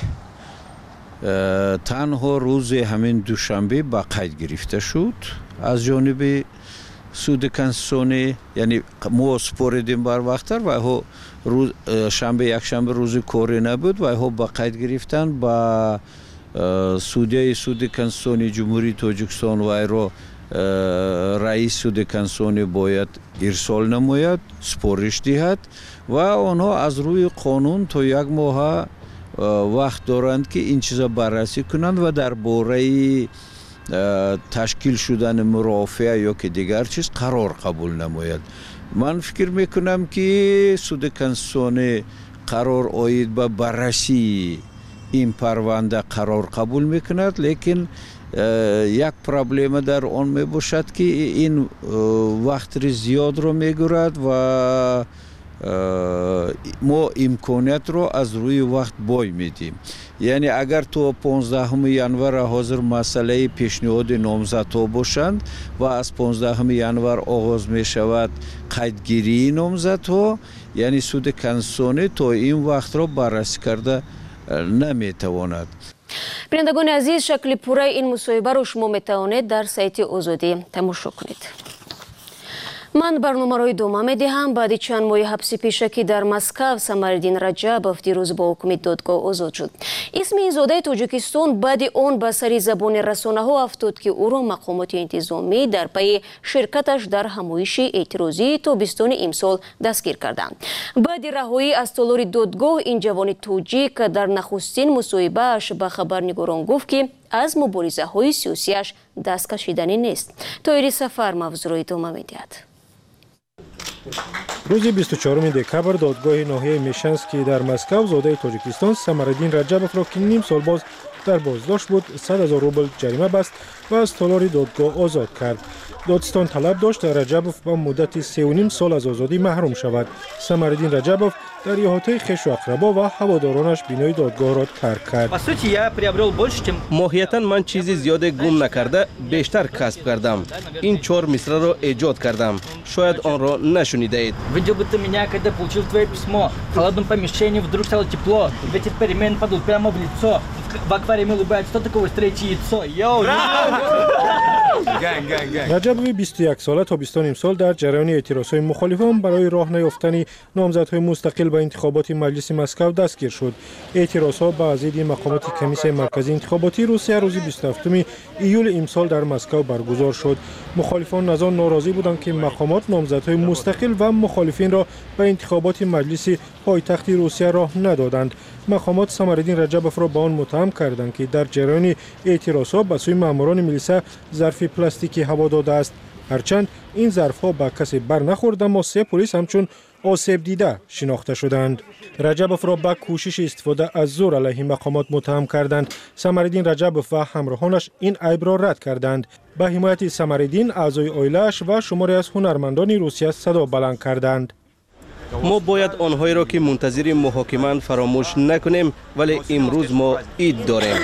تنها روز همین دوشنبه با قید گرفته شد از جانب سود کنستیتوسیونی، یعنی ما سپردیم بر وقتتر و روز شنبه یک شنبه روز کاری نبود و ها با قید گرفتن با سود کنستیتوسیونی جمهوری تاجیکستان و ایرو رئیس سود کنستیتوسیونی باید ارسال نماید، سپارش دهد و آنها از روی قانون تا یک ماه وقت دارند که این چیزا بررسی کنند و درباره تشکیل شدن مرافعه یا که دیگر چیز قرار قبول نماید. من فکر میکنم که سود کنستیتوسیونی قرار آید به بررسی این پرونده قرار قبول میکند، لیکن یک پرابلم در آن می باشد که این وقت زیاد رو میگیرد و ما امکانیت رو از روی وقت بای میدیم. یعنی اگر تو 15 ینور حاضر مسئله پیشنهاد نامزدها باشند و از 15 ینور آغاز می شود قیدگیری نامزدها، یعنی سود کنستیتوسیونی تا این وقت رو بررسی کرده نمیتواند. بینندگان عزیز، شکل پوره این مصاحبه رو شما میتوانید در سایت آزادی تماشا کنید. من برنامه رو ادامه میدهم. بعد چند ماه حبس پیشکی در مسکو سمرالدین رجبов دیروز با حکم دادگاه آزاد شد. اسم این زاده تاجیکستان بعد آن به سر زبان رسانه‌ها افتاد که او را مقامات انتظامی در پی شرکتش در همایش اعتراضی تابستان امسال دستگیر کردند. بعد رهایی از تالار دادگاه این جوان تاجیک در نخستین مصاحبه‌اش به خبرنگاران گفت که از مبارزه‌های سیاسیش دست کشیدنی نیست. طاهر سفر موضوع را ادامه می‌دهد. روز 24 دکبر دادگاه ناحیه میشنسکی در مسکو زاده تاجیکستان سمرالدین رجبov را که نیم سال باز در بازداشت بود 100,000 روبل جریمه بست و از تالار دادگاه آزاد کرد. دادستان طلب داشت رجبov با مدت 3.5 سال از آزادی محروم شود. سمرالدین رجبov در احاطه خویش و اقربا و هوادارانش بینای دادگاه را ترک کرد. ماهیتاً من چیزی زیاد گم نکرده بیشتر کسب کردم. این 4 مصرع را ایجاد کردم. شاید آن را нашунide اید. Видел бы ты меня, когда получил твое письмо. В холодном помещении вдруг стало тепло. Ветер перемен подул прямо в лицо. В аквариуме улыбается. Что такое встречи яйцо? Йоу! رجبوی 21 ساله تابستان امسال در جریان اعتراضهای مخالفان برای راه نیافتن نامزدهای مستقل به انتخابات مجلس مسکو دستگیر شد. اعتراضها به ضد مقامات کمیسیون مرکزی انتخاباتی روسیه روز 27 ایول امسال در مسکو برگزار شد. مخالفان از آن ناراضی بودند که مقامات نامزدهای مستقل و مخالفین را به انتخابات مجلس پایتخت روسیه راه ندادند. مقامات سمرالدین رجبوف را به آن متهم کردند که در جریان اعتراضها به سوی ماموران ملیسا ظرف پلاستیکی هوا داده است. هرچند این ظرفها به کسی بر نخورد، اما 3 پلیس همچون آسیب دیده شناخته شدند. رجبوف را به کوشش استفاده از زور علیه مقامات متهم کردند. سمرالدین رجبوف و همراهانش این عیب را رد کردند. به حمایت سمرالدین اعضای عائله‌اش و شماری از هنرمندان روسیه صدا بلند کردند. ما باید آنهایی را که منتظر محاکمه‌اند فراموش نکنیم، ولی امروز ما عید داریم.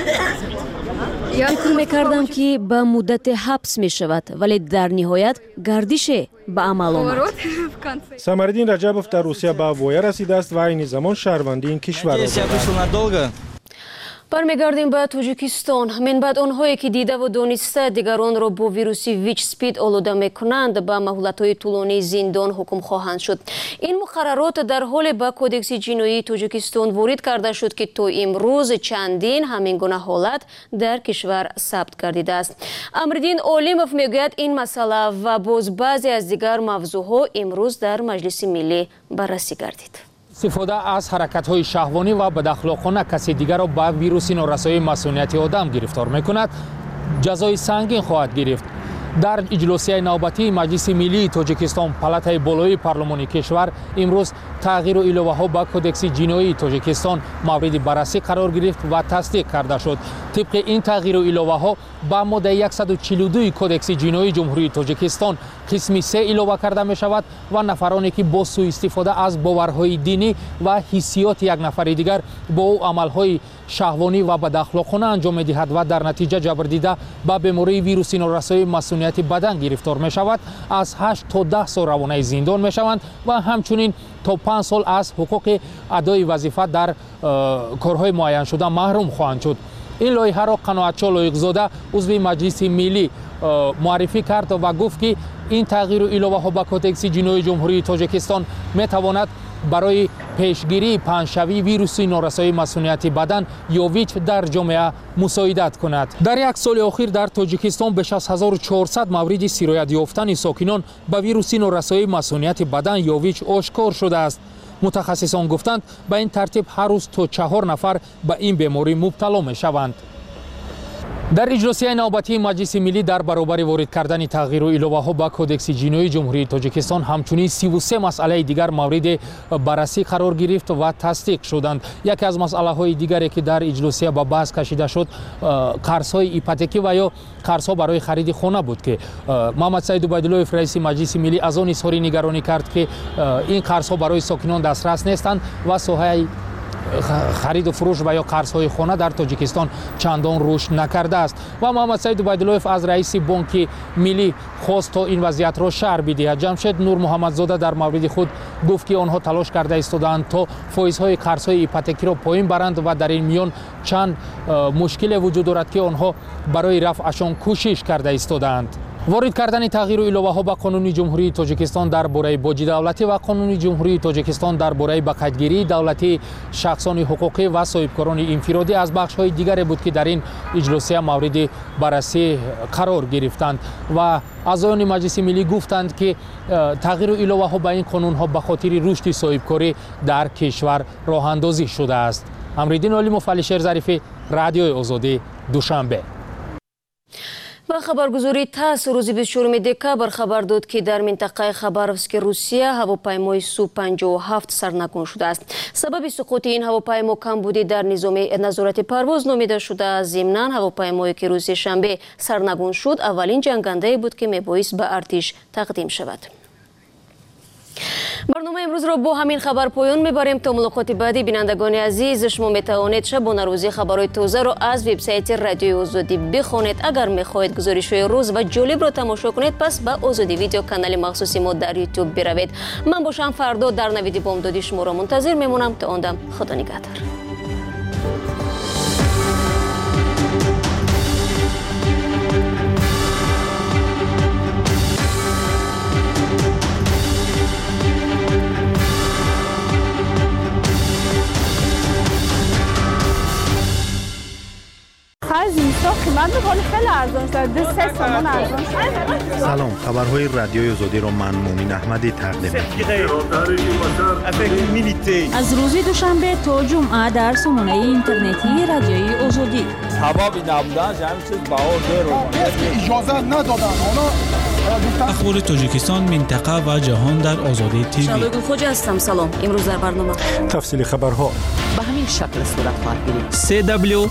فکر می‌کردم که به مدت حبس می‌شود، ولی در نهایت گردش به عمل آمد. سمرالدین رجبوف در روسیه به وایه رسیده است و این زمان شهروندی این کشور را دارد. برمیگردیم به تاجیکستان. من بعد آنهایی که دیده و دانسته دیگران را با ویروس ویچ سپید آلوده میکنند به مهلت‌های طولانی زندان حکم خواهند شد. این مقررات در حال به کودکس جنایی تاجیکستان وارد کرده شد که تا امروز چندین همین گونه حالت در کشور ثبت گردیده است. امردین عالمов میگوید این مسئله و باز بعضی از دیگر موضوعها امروز در مجلس ملی بررسی گردید. استفاده از حرکت‌های شهوانی و بداخلاقانه کسی دیگر را با ویروس نورسایی مسئولیت آدم گرفتار می‌کند، جزای سنگین خواهد گرفت. در اجلاسیه نوبتی مجلس ملی تاجیکستان پالاتای بالایی پارلمانی کشور امروز تغییر و ایلوه‌ها با کودکس جنایی تاجیکستان مورد بررسی قرار گرفت و تصدیق کرده شد. طبق این تغییر و ایلوه‌ها با ماده 142 کودکس جنایی جمهوری تاجیکستان قسم 3 ایلوه کرده می شود و نفرانی که با سوء استفاده از باورهای دینی و حسیات یک نفر دیگر با او عملهای شهوانی و بداخلاقانه انجام می دهد و در نتیجه جبر دیده با بیماری ویروس نورسایی مسئولیت بدن گرفتار می شود، از 8 تا 10 سال روانه زندان می شوند و همچنین تا 5 سال از حقوق ادای وظیفه در کارهای معین شده محروم خواهند شد. این لایحه را قناعتچی لایق‌زاده عضو مجلس ملی معرفی کرد و گفت که این تغییر و ایلوه‌ها به کودکس جنایی جمهوری تاجیکستان می‌تواند برای پیشگیری پنجشوی ویروس نورسایی مسئولیت بدن یا ویچ در جامعه مساعدت کند. در یک سال اخیر در تاجیکستان بیش از 1400 مورد سرایت یافتن ساکنان به ویروس نورسایی مسئولیت بدن یا ویچ آشکار شده است. متخصصان گفتند به این ترتیب هر روز تا 4 نفر به این بیماری مبتلا می شوند. در اجلاسیه نوبتی مجلس ملی در برابر وارد کردن تغییر و ایلوه‌ها به کودکس جنایی جمهوری تاجیکستان همچنین 33 مسئله دیگر مورد بررسی قرار گرفت و تصدیق شدند. یکی از مسئله‌های دیگری که در اجلاسیه به بحث کشیده شد قرض‌های ایپاتیکی و یا قرض‌ها برای خرید خانه بود که محمد سعید عبیدالله رئیس مجلس ملی از آن اظهار نگرانی کرد که این قرض‌ها برای ساکنان دسترس نیستند و ساحه خرید و فروش و یا قرض‌های خانه در تاجیکستان چندان رشد نکرده است و محمد سعید عبیدالله از رئیس بانک ملی خواست تا این وضعیت را شرح بدهد. جمشید نور محمدزاده در مورد خود گفت که آنها تلاش کرده ایستادند تا فایزهای قرض‌های ایپاتیکی را پایین برند و در این میان چند مشکل وجود دارد که آنها برای رفعشان کوشش کرده ایستادند. وارد کردن تغییر و ایلوه‌ها به قانون جمهوری تاجیکستان درباره باج دولتی و قانون جمهوری تاجیکستان درباره به قیدگیری دولتی شخصان حقوقی و صاحبکاران انفرادی از بخش‌های دیگری بود که در این اجلاسیه مورد بررسی قرار گرفتند و اعضایان مجلس ملی گفتند که تغییر و ایلوه‌ها به این قانون‌ها به خاطر رشد صاحبکاری در کشور راه اندازی شده است. امردین عالمov، علیشیر ظریفی، رادیوی آزادی، دوشنبه. با خبرگزاری تاس روز 24 دکبر خبر داد که در منطقه خباروسک روسیه هواپیمای سو-57 سرنگون شده است. سبب سقوط این هواپیما کمبودی در نظام نظارت پرواز نامیده شده. ضمناً هواپیمایی که روز شنبه سرنگون شد اولین جنگنده بود که میبایست به ارتش تقدیم شود. برنامه امروز را با همین خبر پایان میبریم. تا ملاقات بعدی بینندگان عزیز، شما میتوانید شبانه روزی خبرهای تازه را از وبسایت رادیوی آزادی بخوانید. اگر میخواهید گزارش‌های روز و جالب را تماشا کنید پس به آزادی ویدیو کانال مخصوص ما در یوتیوب بروید. من باشم فردا در نوید بامدادی شما را منتظر میمونم. تا آن دم خدا نگهدار. اینجا قیمت میکنه خیلی ارزان شده 2-3 تومان ارزان شده. سلام، خبرهای رادیوی آزادی را من مومن احمدی تقدیم می‌کنم. از روز دوشنبه تا جمعه در سامانه اینترنتی رادیوی آزادی. حبابی نبودن همین چیز بهار داره. اجازه ندادن. اخبار تاجیکستان، منطقه و جهان در آزادی تیوی. شبگون خوج هستم. سلام. امروز در برنامه تفصیل خبرها به همین شکل صورت خواهد گرفت.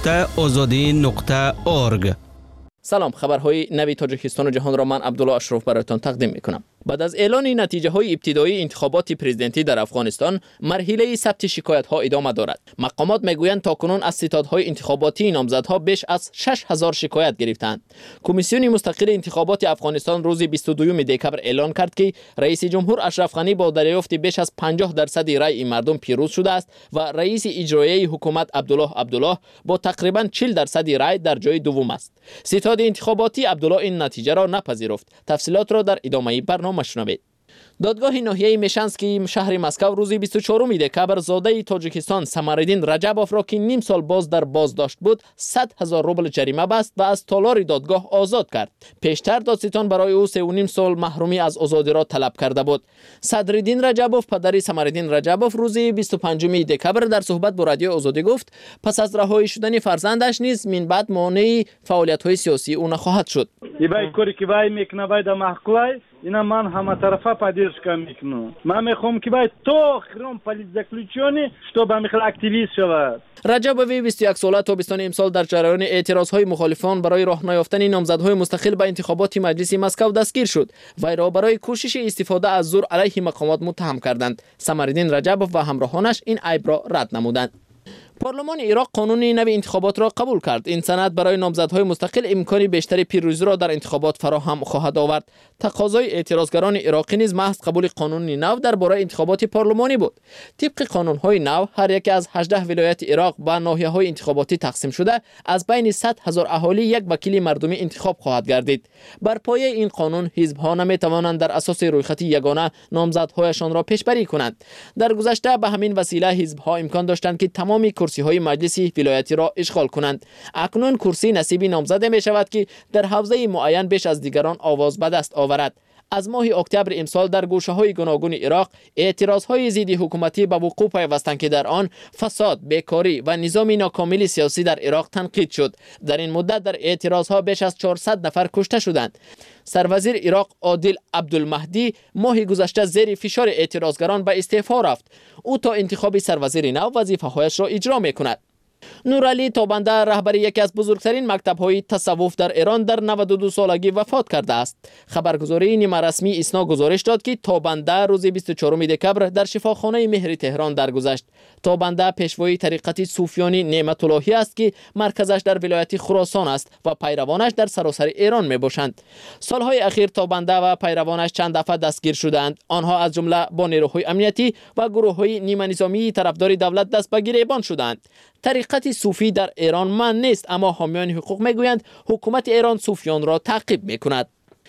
www.azadi.org. سلام، خبرهای نوی تاجیکستان و جهان را من عبدالله اشرف برایتان تقدیم میکنم. بعد از اعلان نتیجه های ابتدایی انتخابات پرزیدنتی در افغانستان، مرحله ثبت شکایت ها ادامه دارد. مقامات میگویند تاکنون از ستادهای انتخاباتی نامزدها بیش از 6000 شکایت گرفتند. کمیسیون مستقل انتخابات افغانستان روز 22 دکبر اعلان کرد که رئیس جمهور اشرف غنی با دریافت بیش از 50% رای مردم پیروز شده است و رئیس اجرایی حکومت عبدالله با تقریبا 40% رای در جای دوم است. ستاد انتخاباتی عبدالله این نتیجه را نپذیرفت. تفصیلات را در ادامه برنامه مشنوید. دادگاه ناحیه میشنسکی شهر مسکو روز 24 دکبر زاده تاجیکستان سمرالدین رجبوف را که نیم سال باز در بازداشت بود 100,000 روبل جریمه بست و از تالار دادگاه آزاد کرد. پیشتر دادستان برای او 3.5 سال محرومی از آزادی را طلب کرده بود. صدرالدین رجبوف پدر سمرالدین رجبوف روز 25 دکبر در صحبت با رادیو آزادی گفت پس از رهایی شدن فرزندش نیز من بعد مانع فعالیت‌های سیاسی او نخواهد شد. یبای کوری که وای میکنه باید محکومای اینا من همه طرفه поддержка میکنم. من میخوام که باید تو خرم پلیس заключенный чтобы میخواد اکتیویست شود. رجبوف 21 ساله تابستان امسال در جریان اعتراضهای مخالفان برای راه نیافتن نامزدهای مستقل به انتخابات مجلس مسکو دستگیر شد. وی را برای کوشش استفاده از زور علیه مقامات متهم کردند. سمرالدین رجبوف و همراهانش این عیب را رد نمودند. پارلمان عراق قانون نوی انتخابات را قبول کرد. این سند برای نامزدهای مستقل امکان بیشتر پیروزی را در انتخابات فراهم خواهد آورد. تقاضای اعتراضگران عراقی نیز محض قبول قانون نو درباره انتخابات پارلمانی بود. طبق قانون‌های نو هر یک از 18 ولایت عراق به ناحیه‌های انتخاباتی تقسیم شده از بین 100,000 اهالی یک وکیل مردمی انتخاب خواهد گردید. بر پایه این قانون حزب‌ها نمی‌توانند در اساس رویخط یگانه نامزدهایشان را پیشبری کنند. در گذشته به همین وسیله حزب‌ها امکان داشتند که تمام کرسی‌های مجلسی ولایتی را اشغال کنند. اکنون کرسی نصیبی نامزد می شود که در حوزه معین بیش از دیگران آواز به دست آورد. از ماه اکتبر امسال در گوشه‌های گوناگون عراق اعتراضهای ضد حکومتی به وقوع پیوستند که در آن فساد، بیکاری و نظام ناکامل سیاسی در عراق تنقید شد. در این مدت در اعتراضها بیش از 400 نفر کشته شدند. سروزیر عراق عادل عبدالمهدی ماه گذشته زیر فشار اعتراضگران به استعفا رفت. او تا انتخاب سروزیر نو وظیفه‌هایش را اجرا می‌کند. نورعلی تابنده رهبر یکی از بزرگترین مکتب‌های تصوف در ایران در 92 سالگی وفات کرده است. خبرگزاری نیمه رسمی اسنا گزارش داد که تابنده روز 24 دکبر در شفاخانه مهر تهران درگذشت. تابنده پیشوای طریقت صوفیانی نعمت اللهی است که مرکزش در ولایت خراسان است و پیروانش در سراسر ایران میباشند. سالهای اخیر تابنده و پیروانش چند دفعه دستگیر شدند. آنها از جمله با نیروهای امنیتی و گروه‌های نیمه نظامی طرفدار دولت دست به گریبان شدند. طریقت صوفی در ایران من نیست، اما حامیان حقوق میگویند حکومت ایران صوفیان را تعقیب میکند.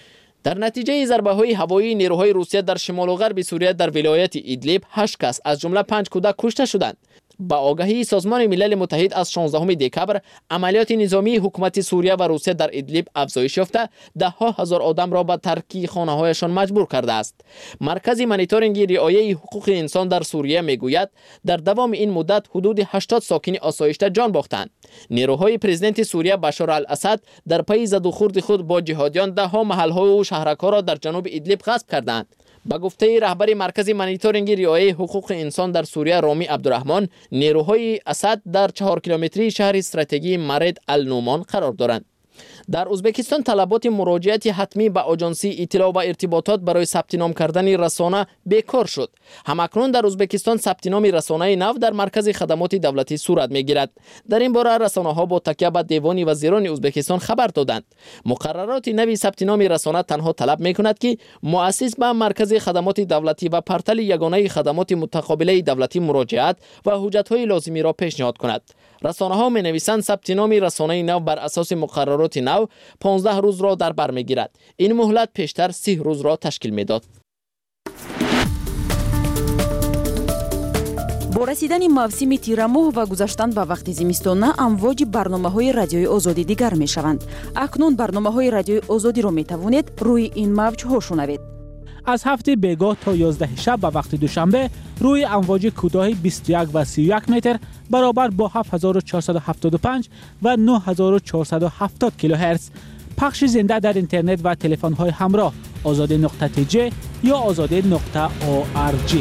در نتیجه ضربه‌های هوایی نیروهای روسیه در شمال و غرب سوریه در ولایت ایدلیب 8 کس از جمله 5 کودک کشته شدند. با آگاهی سازمان ملل متحد از 16 دکبر عملیات نظامی حکومت سوریه و روسیه در ادلیب افزایش یافته 10,000 آدم را به ترک خانه‌هایشان مجبور کرده است. مرکز مانیتورینگ رعایت حقوق انسان در سوریه میگوید در دوام این مدت حدود 80 ساکن آسایشته جان باختند. نیروهای پرزیدنت سوریه بشار الاسد در پی زد و خورد خود با جهادیان ده‌ها محل‌ها و شهرک‌ها را در جنوب ادلیب غصب کردند. به گفته رهبر مرکز مانیتورینگ رعایت حقوق انسان در سوریه رامی عبدالرحمن، نیروهای اسد در 4 کیلومتری شهر استراتژی مرد النومان قرار دارند. در ازبکستان طلبات مراجعت حتمی به آژانسی اطلاع و ارتباطات برای ثبت نام کردن رسانه بیکار شد. همکنون در ازبکستان ثبت نام رسانه نو در مرکز خدمات دولتی صورت میگیرد. در این باره رسانه‌ها با تکیه به دیوان وزیران ازبکستان خبر دادند. مقررات نوی ثبت نام رسانه تنها طلب میکند که مؤسس به مرکز خدمات دولتی و پورتال یگانه خدمات متقابله دولتی مراجعت و حجت‌های لازمی را پیشنهاد کند. رسانه‌ها می‌نویسند ثبت نام رسانه نو بر اساس مقررات نو 15 روز را در بر می‌گیرد. این مهلت پیشتر 30 روز را تشکیل می‌داد. با رسیدن موسم تیر ماه و گذشتن به وقت زمستان امواج برنامه‌های رادیوی آزادی دیگر می‌شوند. اکنون برنامه‌های رادیوی آزادی را می‌توانید روی این موج‌ها شنوید. از هفته بیگاه تا 11 شب به وقت دوشنبه روی امواج کوتاه 21 و 31 متر برابر با 7475 و 9470 کیلوهرتز پخش زنده در اینترنت و تلفن‌های همراه azadi.tj یا azadi.org.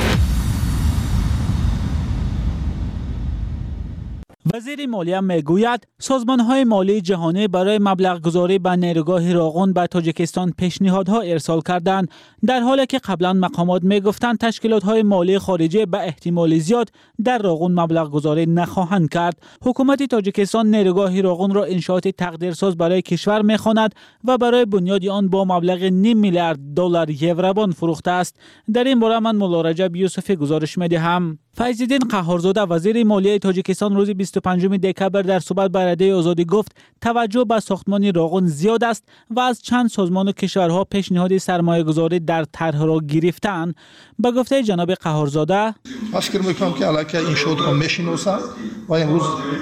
وزیر مالیه میگوید سازمان‌های مالی جهانی برای مبلغ گذاری به نیروگاه راغون به تاجیکستان پیشنهادها ارسال کردند، در حالی که قبلا مقامات میگفتند تشکیلات‌های مالی خارجی به احتمال زیاد در راغون مبلغ گذاری نخواهند کرد. حکومت تاجیکستان نیروگاه راغون را انشاءات تقدیرساز برای کشور می‌خواند و برای بنیاد آن با مبلغ نیم میلیارد دلار یوروان فروخته است. در این باره من مولا رجب یوسفی گزارش می‌دهم. فیض‌الدین قهارزاده وزیر مالیه تاجیکستان روز 25 دکبر در صحبت با رادیوی آزادی گفت توجه به ساختمان راغون زیاد است و از چند سازمان و کشورها پیشنهاد سرمایه‌گذاری در طرح را گرفتند. به گفته جناب قهارزاده فکر می‌کنم که علاقه این شد رو میشناسند و امروز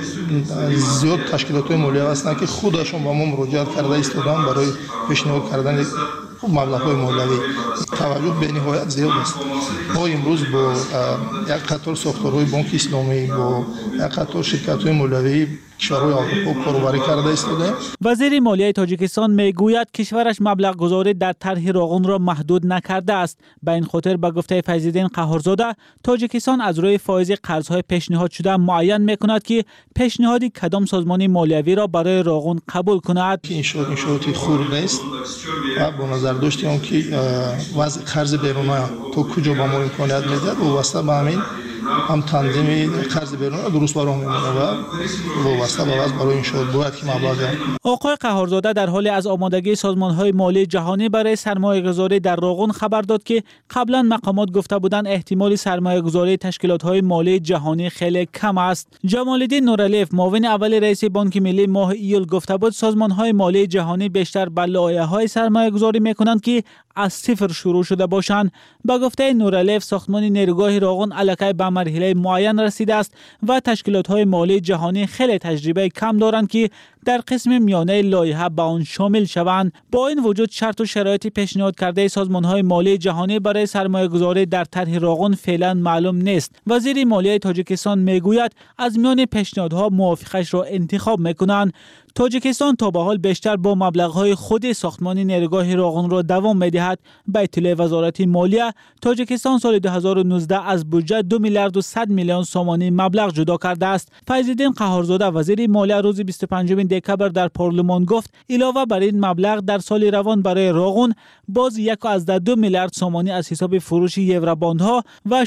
زیاد تشکیلات مالی هستند که خودشون با ما مراجعت کرده ایستادن برای پیشنهاد کردن مبلغ‌های مالیوی. توجه به نهایت زیاد است. ما امروز با یک قطار ساختارهای بانک اسلامی با یک قطار شرکت‌های مالیوی کشورهای اروپا کاربری کرده ایستاده. وزیر مالیه تاجیکستان میگوید کشورش مبلغ گذاری در طرح راغون را محدود نکرده است. به این خاطر به گفته فیض‌الدین قهارزاده تاجیکستان از روی فایز قرض‌های پیشنهاد شده معین می‌کند که پیشنهادی کدام سازمان مالیوی را برای راغون قبول کند. این شروطی خورده است و با نظر داشتیم که وضع قرض بیرونی تا کجا با ما امکانیت میده و واسطه به همین هم تنظیم قرض بیرونی درست برام میمونه و واسطه به وضع برای این شد باید که مبلغ. آقای قهارزاده در حال از آمادگی سازمان‌های مالی جهانی برای سرمایه‌گذاری در راغون خبر داد که قبلا مقامات گفته بودند احتمال سرمایه‌گذاری تشکیلات‌های مالی جهانی خیلی کم است. جمال‌الدین نورالیف معاون اول رئیس بانک ملی ماه ایول گفته بود سازمان‌های مالی جهانی بیشتر به لایحه‌های سرمایه‌گذاری می‌کنند که از صفر شروع شده باشند. با گفته نورالیف ساختمان نیروگاه راغون الکی به مرحله معین رسیده است و تشکیلات‌های مالی جهانی خیلی تجربه کم دارند که در قسم میانه لایحه به آن شامل شوند. با این وجود شرط و شرایط پیشنهاد کرده سازمان‌های مالی جهانی برای سرمایه‌گذاری در طرح راغون فعلا معلوم نیست. وزیر مالیه تاجیکستان میگوید از میان پیشنهادها موافقش را انتخاب میکنند. تاجیکستان تا به حال بیشتر با مبلغ‌های خود ساختمان نیروگاه راغون را دوام می‌دهد. به اطلاع وزارت مالیه تاجیکستان سال 2019 از بودجه 2 میلیارد و 100 میلیون سومانی مبلغ جدا کرده است. فیض‌الدین قهارزاده وزیر مالیه روز 25 دکبر در پارلمان گفت علاوه بر این مبلغ در سال روان برای راغون باز 1.2 میلیارد سومانی از حساب فروش یوروباندها و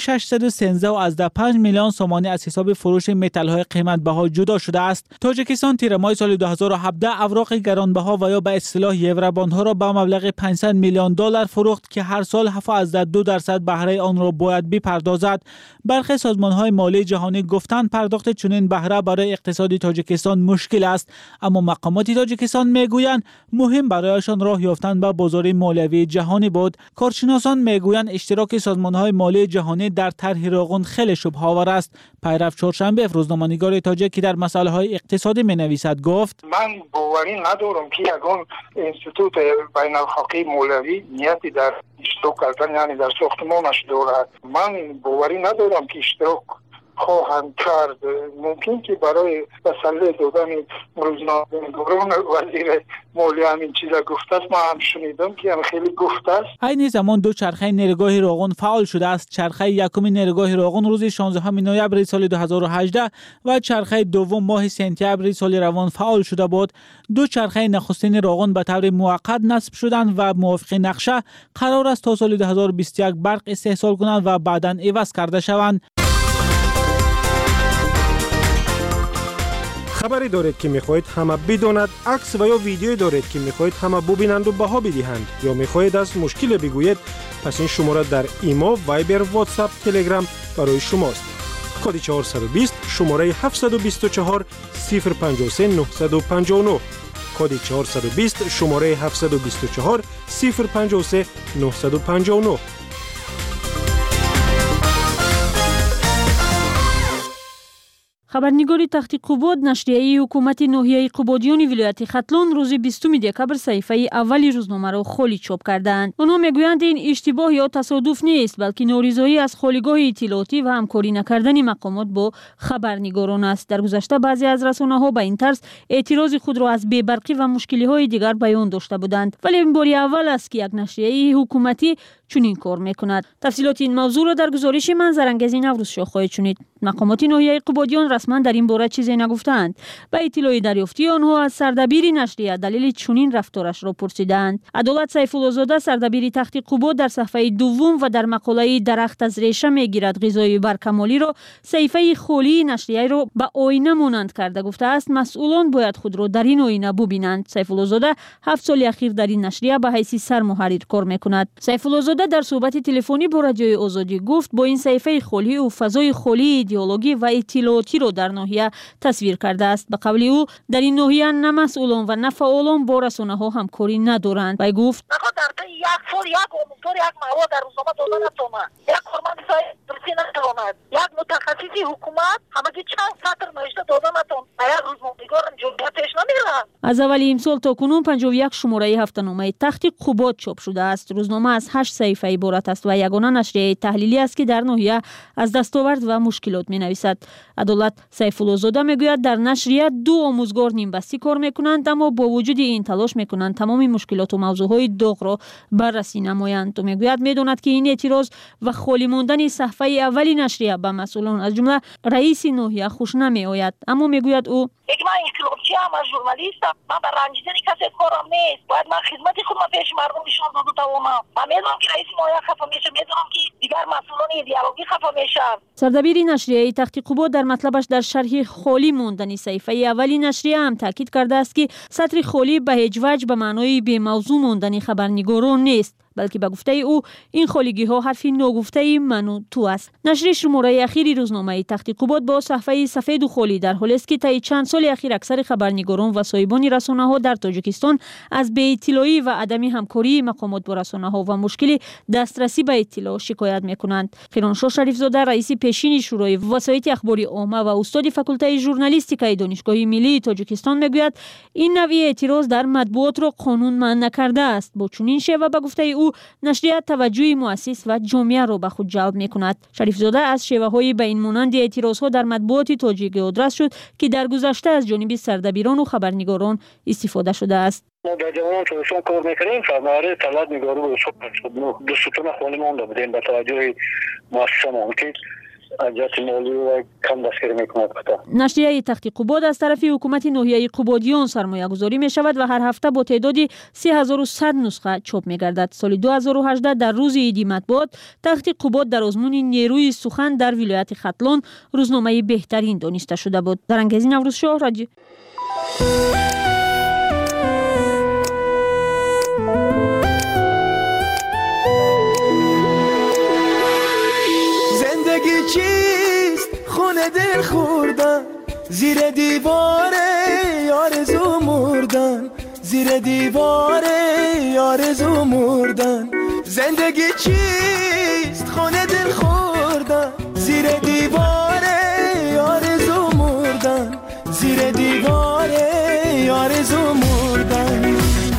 613.5 میلیون سومانی از حساب فروش متال‌های قیمت بها جدا شده است. تاجیکستان تیر ماه سال 2017 اوراق گرانبها و یا به اصطلاح یوروباندها را به مبلغ 500 میلیون دلار فروخت که هر سال 7.2% بهره آن را باید بپردازد. برخی سازمان‌های مالی جهانی گفتند پرداخت چنین بهره برای اقتصاد تاجیکستان مشکل است، اما مقامات تاجیکستان میگویند مهم برایشان راه یافتن به بازار مالیوی جهانی بود. کارشناسان میگویند اشتراک سازمان‌های مالی جهانی در طرح راغون خیلی شبه‌آور است. پیرو چهارشنبه روزنامه‌نگار تاجیک که در مسائل‌های اقتصادی می‌نویسد گفت من باوری ندارم که یگان انستیتوت بین‌الحقوقی مالیوی نیتی در اشتراک کردن یعنی در ساختمانش دارد. من باوری ندارم که اشتراک خواهند کرد. ممکن که برای تسلی دادن روزنامه‌نگاران وزیر مالیه همین چیزا گفته است. ما هم شنیدم که هم خیلی گفته است. این زمان دو چرخه نیروگاه راغون فعال شده است. چرخه یکم نیروگاه راغون روز 16 نوامبر سال 2018 و چرخه دوم ماه سپتامبر سال روان فعال شده بود. دو چرخه نخستین راغون به طور موقت نصب شدند و موافق نقشه قرار است تا سال 2021 برق استحصال کنند و بعداً عوض کرده شوند. خبری دارید که میخواهید همه بداند، عکس و یا ویدیویی دارید که میخواهید همه ببینند و بها بدهند یا میخواهید از مشکل بگویید، پس این شماره در ایما، وایبر، واتساپ، تلگرام برای شماست. کد 420 شماره 724 053 959 کد 420 شماره 724 053 959. خبرنگاری تخت قباد نشریه حکومت ناحیه قبادیان ولایت ختلان روز 20 دکبر صحیفه اولی روزنامه را خالی چاپ کردند. آنها میگویند این اشتباه یا تصادف نیست، بلکه ناریزایی از خالیگاه اطلاعاتی و همکاری نکردن مقامات با خبرنگاران است. در گذشته بعضی از رسانه‌ها به این طرز اعتراض خود را از بی‌برقی و مشکل‌های دیگر بیان داشته بودند، ولی این بار اول است که یک نشریه حکومتی چنین کار میکند. تفصیلات این موضوع را در گزارش من زرنگزی نوروزشاه خواهید شنید. مقامات ناحیه قبادیان رسما در این باره چیزی نگفتند. به اطلاع دریافتی آنها از سردبیر نشریه دلیل چنین رفتارش را پرسیدند. عدالت سیفالله زاده سردبیر تخت قباد در صفحه دوم و در مقاله درخت از ریشه میگیرد غذای برکمالی را صحیفه خالی نشریه را به آینه مانند کرده گفته است مسئولان باید خود را در این آینه ببینند. سیفالله زاده 7 سال اخیر در این نشریه به حیث سرمحرر کار میکند. سیفالله زاده در صحبت تلفنی با رادیوی آزادی گفت با این صحیفه خالی و فضای خالی ایدئولوژی و اطلاعاتی را در ناحیه تصویر کرده است. به قول او در این ناحیه نه مسئولان و نه فعالان با رسانه‌ها همکاری ندارند. و گفت در یک سال یک آموزگار یک مواد در روزنامه داده نتواند، یک کارمند درسی نتواند، یک متخصصی حکومت همگی چند سطر نوشته داده نتواند، یک روزنامه‌نگار جرأتش نمی‌رود. از اول امسال تا کنون 51 شماره هفته‌نامه تخت قباد چاپ شده است. روزنامه از 8 صحیفه عبارت است و یگانه نشریه تحلیلی است که در ناحیه از دستاورد و مشکلات می‌نویسد. عدالت سیفالله زاده میگوید در نشریه 2 آموزگار نیمبستی کار میکنند، اما با وجود این تلاش میکنند تمام مشکلات و موضوعهای داغ را بررسی نمایند. و میگوید میداند که این اعتراض و خالی ماندن صفحه اولی نشریه به مسئولان از جمله رئیس ناحیه خوش نمیآید، اما میگوید او من انقلابچی ام، از ژورنالیستم، من بر رنجیدن کسی کارم نیست، باید من خدمت خودم پیش مردم نشان داده توانم. من میدونم که رئیس ناحیه خفه میشه، میدونم که دیگر مسئولان ایدئولوژی خفه میشن. سردبیر نشریه تخت قباد در مطلبش در شرح خالی ماندن صحیفه اولی نشریه هم تاکید کرده است که سطر خالی به هیچ وجه به معنای بی موضوع ماندن خبرنگاران نیست، بلکه به گفته او این خالیگی ها حرفی ناگفته من و تو است. نشر شماره اخیری روزنامه تخت قباد با صفحه سفید و خالی در حالی است که طی چند سال اخیر اکثر خبرنگاران و صاحبان رسانه ها در تاجیکستان از بی اطلاعی و عدم همکاری مقامات با رسانه ها و مشکل دسترسی به اطلاع شکایت میکنند. خیرانشاه شریف زاده رئیس پیشین شورای وسایط اخباری عامه و استاد فاکولته ژورنالیستیک دانشگاه ملی تاجیکستان میگوید این نوع اعتراض در مطبوعات را قانون منع نکرده است. با چنین شیوه به گفته او نشریه توجه مؤسس و جامعه را به خود جلب می‌کند. شریف زاده از شیوه‌های به این مانند اعتراض‌ها در مطبوعات تاجیک آدرس شد که در گذشته از جانب سردبیران و خبرنگاران استفاده شده است. ما در جوان تلویزیون کار می‌کنیم، فبرای طلعت نگاری رو دو ستون خالی مونده بودیم به توجه مؤسسه ممکن اجازه مالی و کم دستگیری می‌کند. نشریه تخت قباد از طرف حکومت ناحیه قبادیان سرمایه‌گذاری می‌شود و هر هفته با تعداد 3100 نسخه چاپ می‌گردد. سال 2018 در روز عید مطبوعات تخت قباد در آزمون نیروی سخن در ولایت ختلان روزنامه بهترین دانسته شده بود. زرنگزی نوروزشاه رادیو چیست خونه دل خوردن زیر دیوار آرزو مردن، زیر دیوار آرزو مردن. زندگی چیست خونه دل خوردن زیر دیوار آرزو مردن، زیر دیوار آرزو مردن.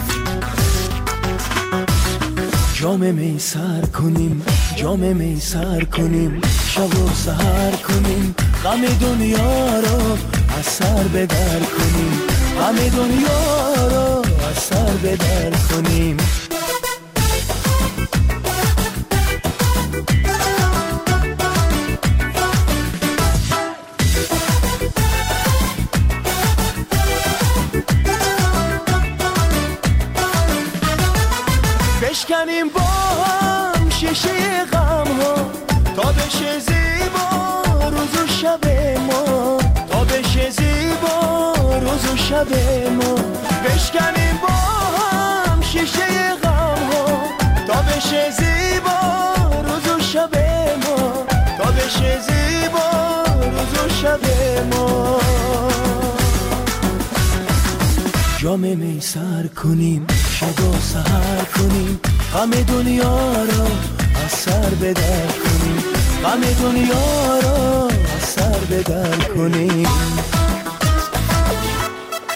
جام می سر کنیم، جام می سر کنیم، شب و سحر کنیم، غم دنیا رو از سر به در کنیم، غم دنیا رو از سر به در کنیم. بشکنیم با هم شیشه غم ها تا بشه زیبا روز و شب ما، تا بشه زیبا روز و شب ما. بشکنیم با هم شیشه غم ها تا بشه زیبا روز و شب ما، تا بشه زیبا روز و شب ما. جام می سر کنیم، شب و سحر کنیم، غم دنیا رو از سر به در کنیم، غم دنیا رو از سر به در کنیم.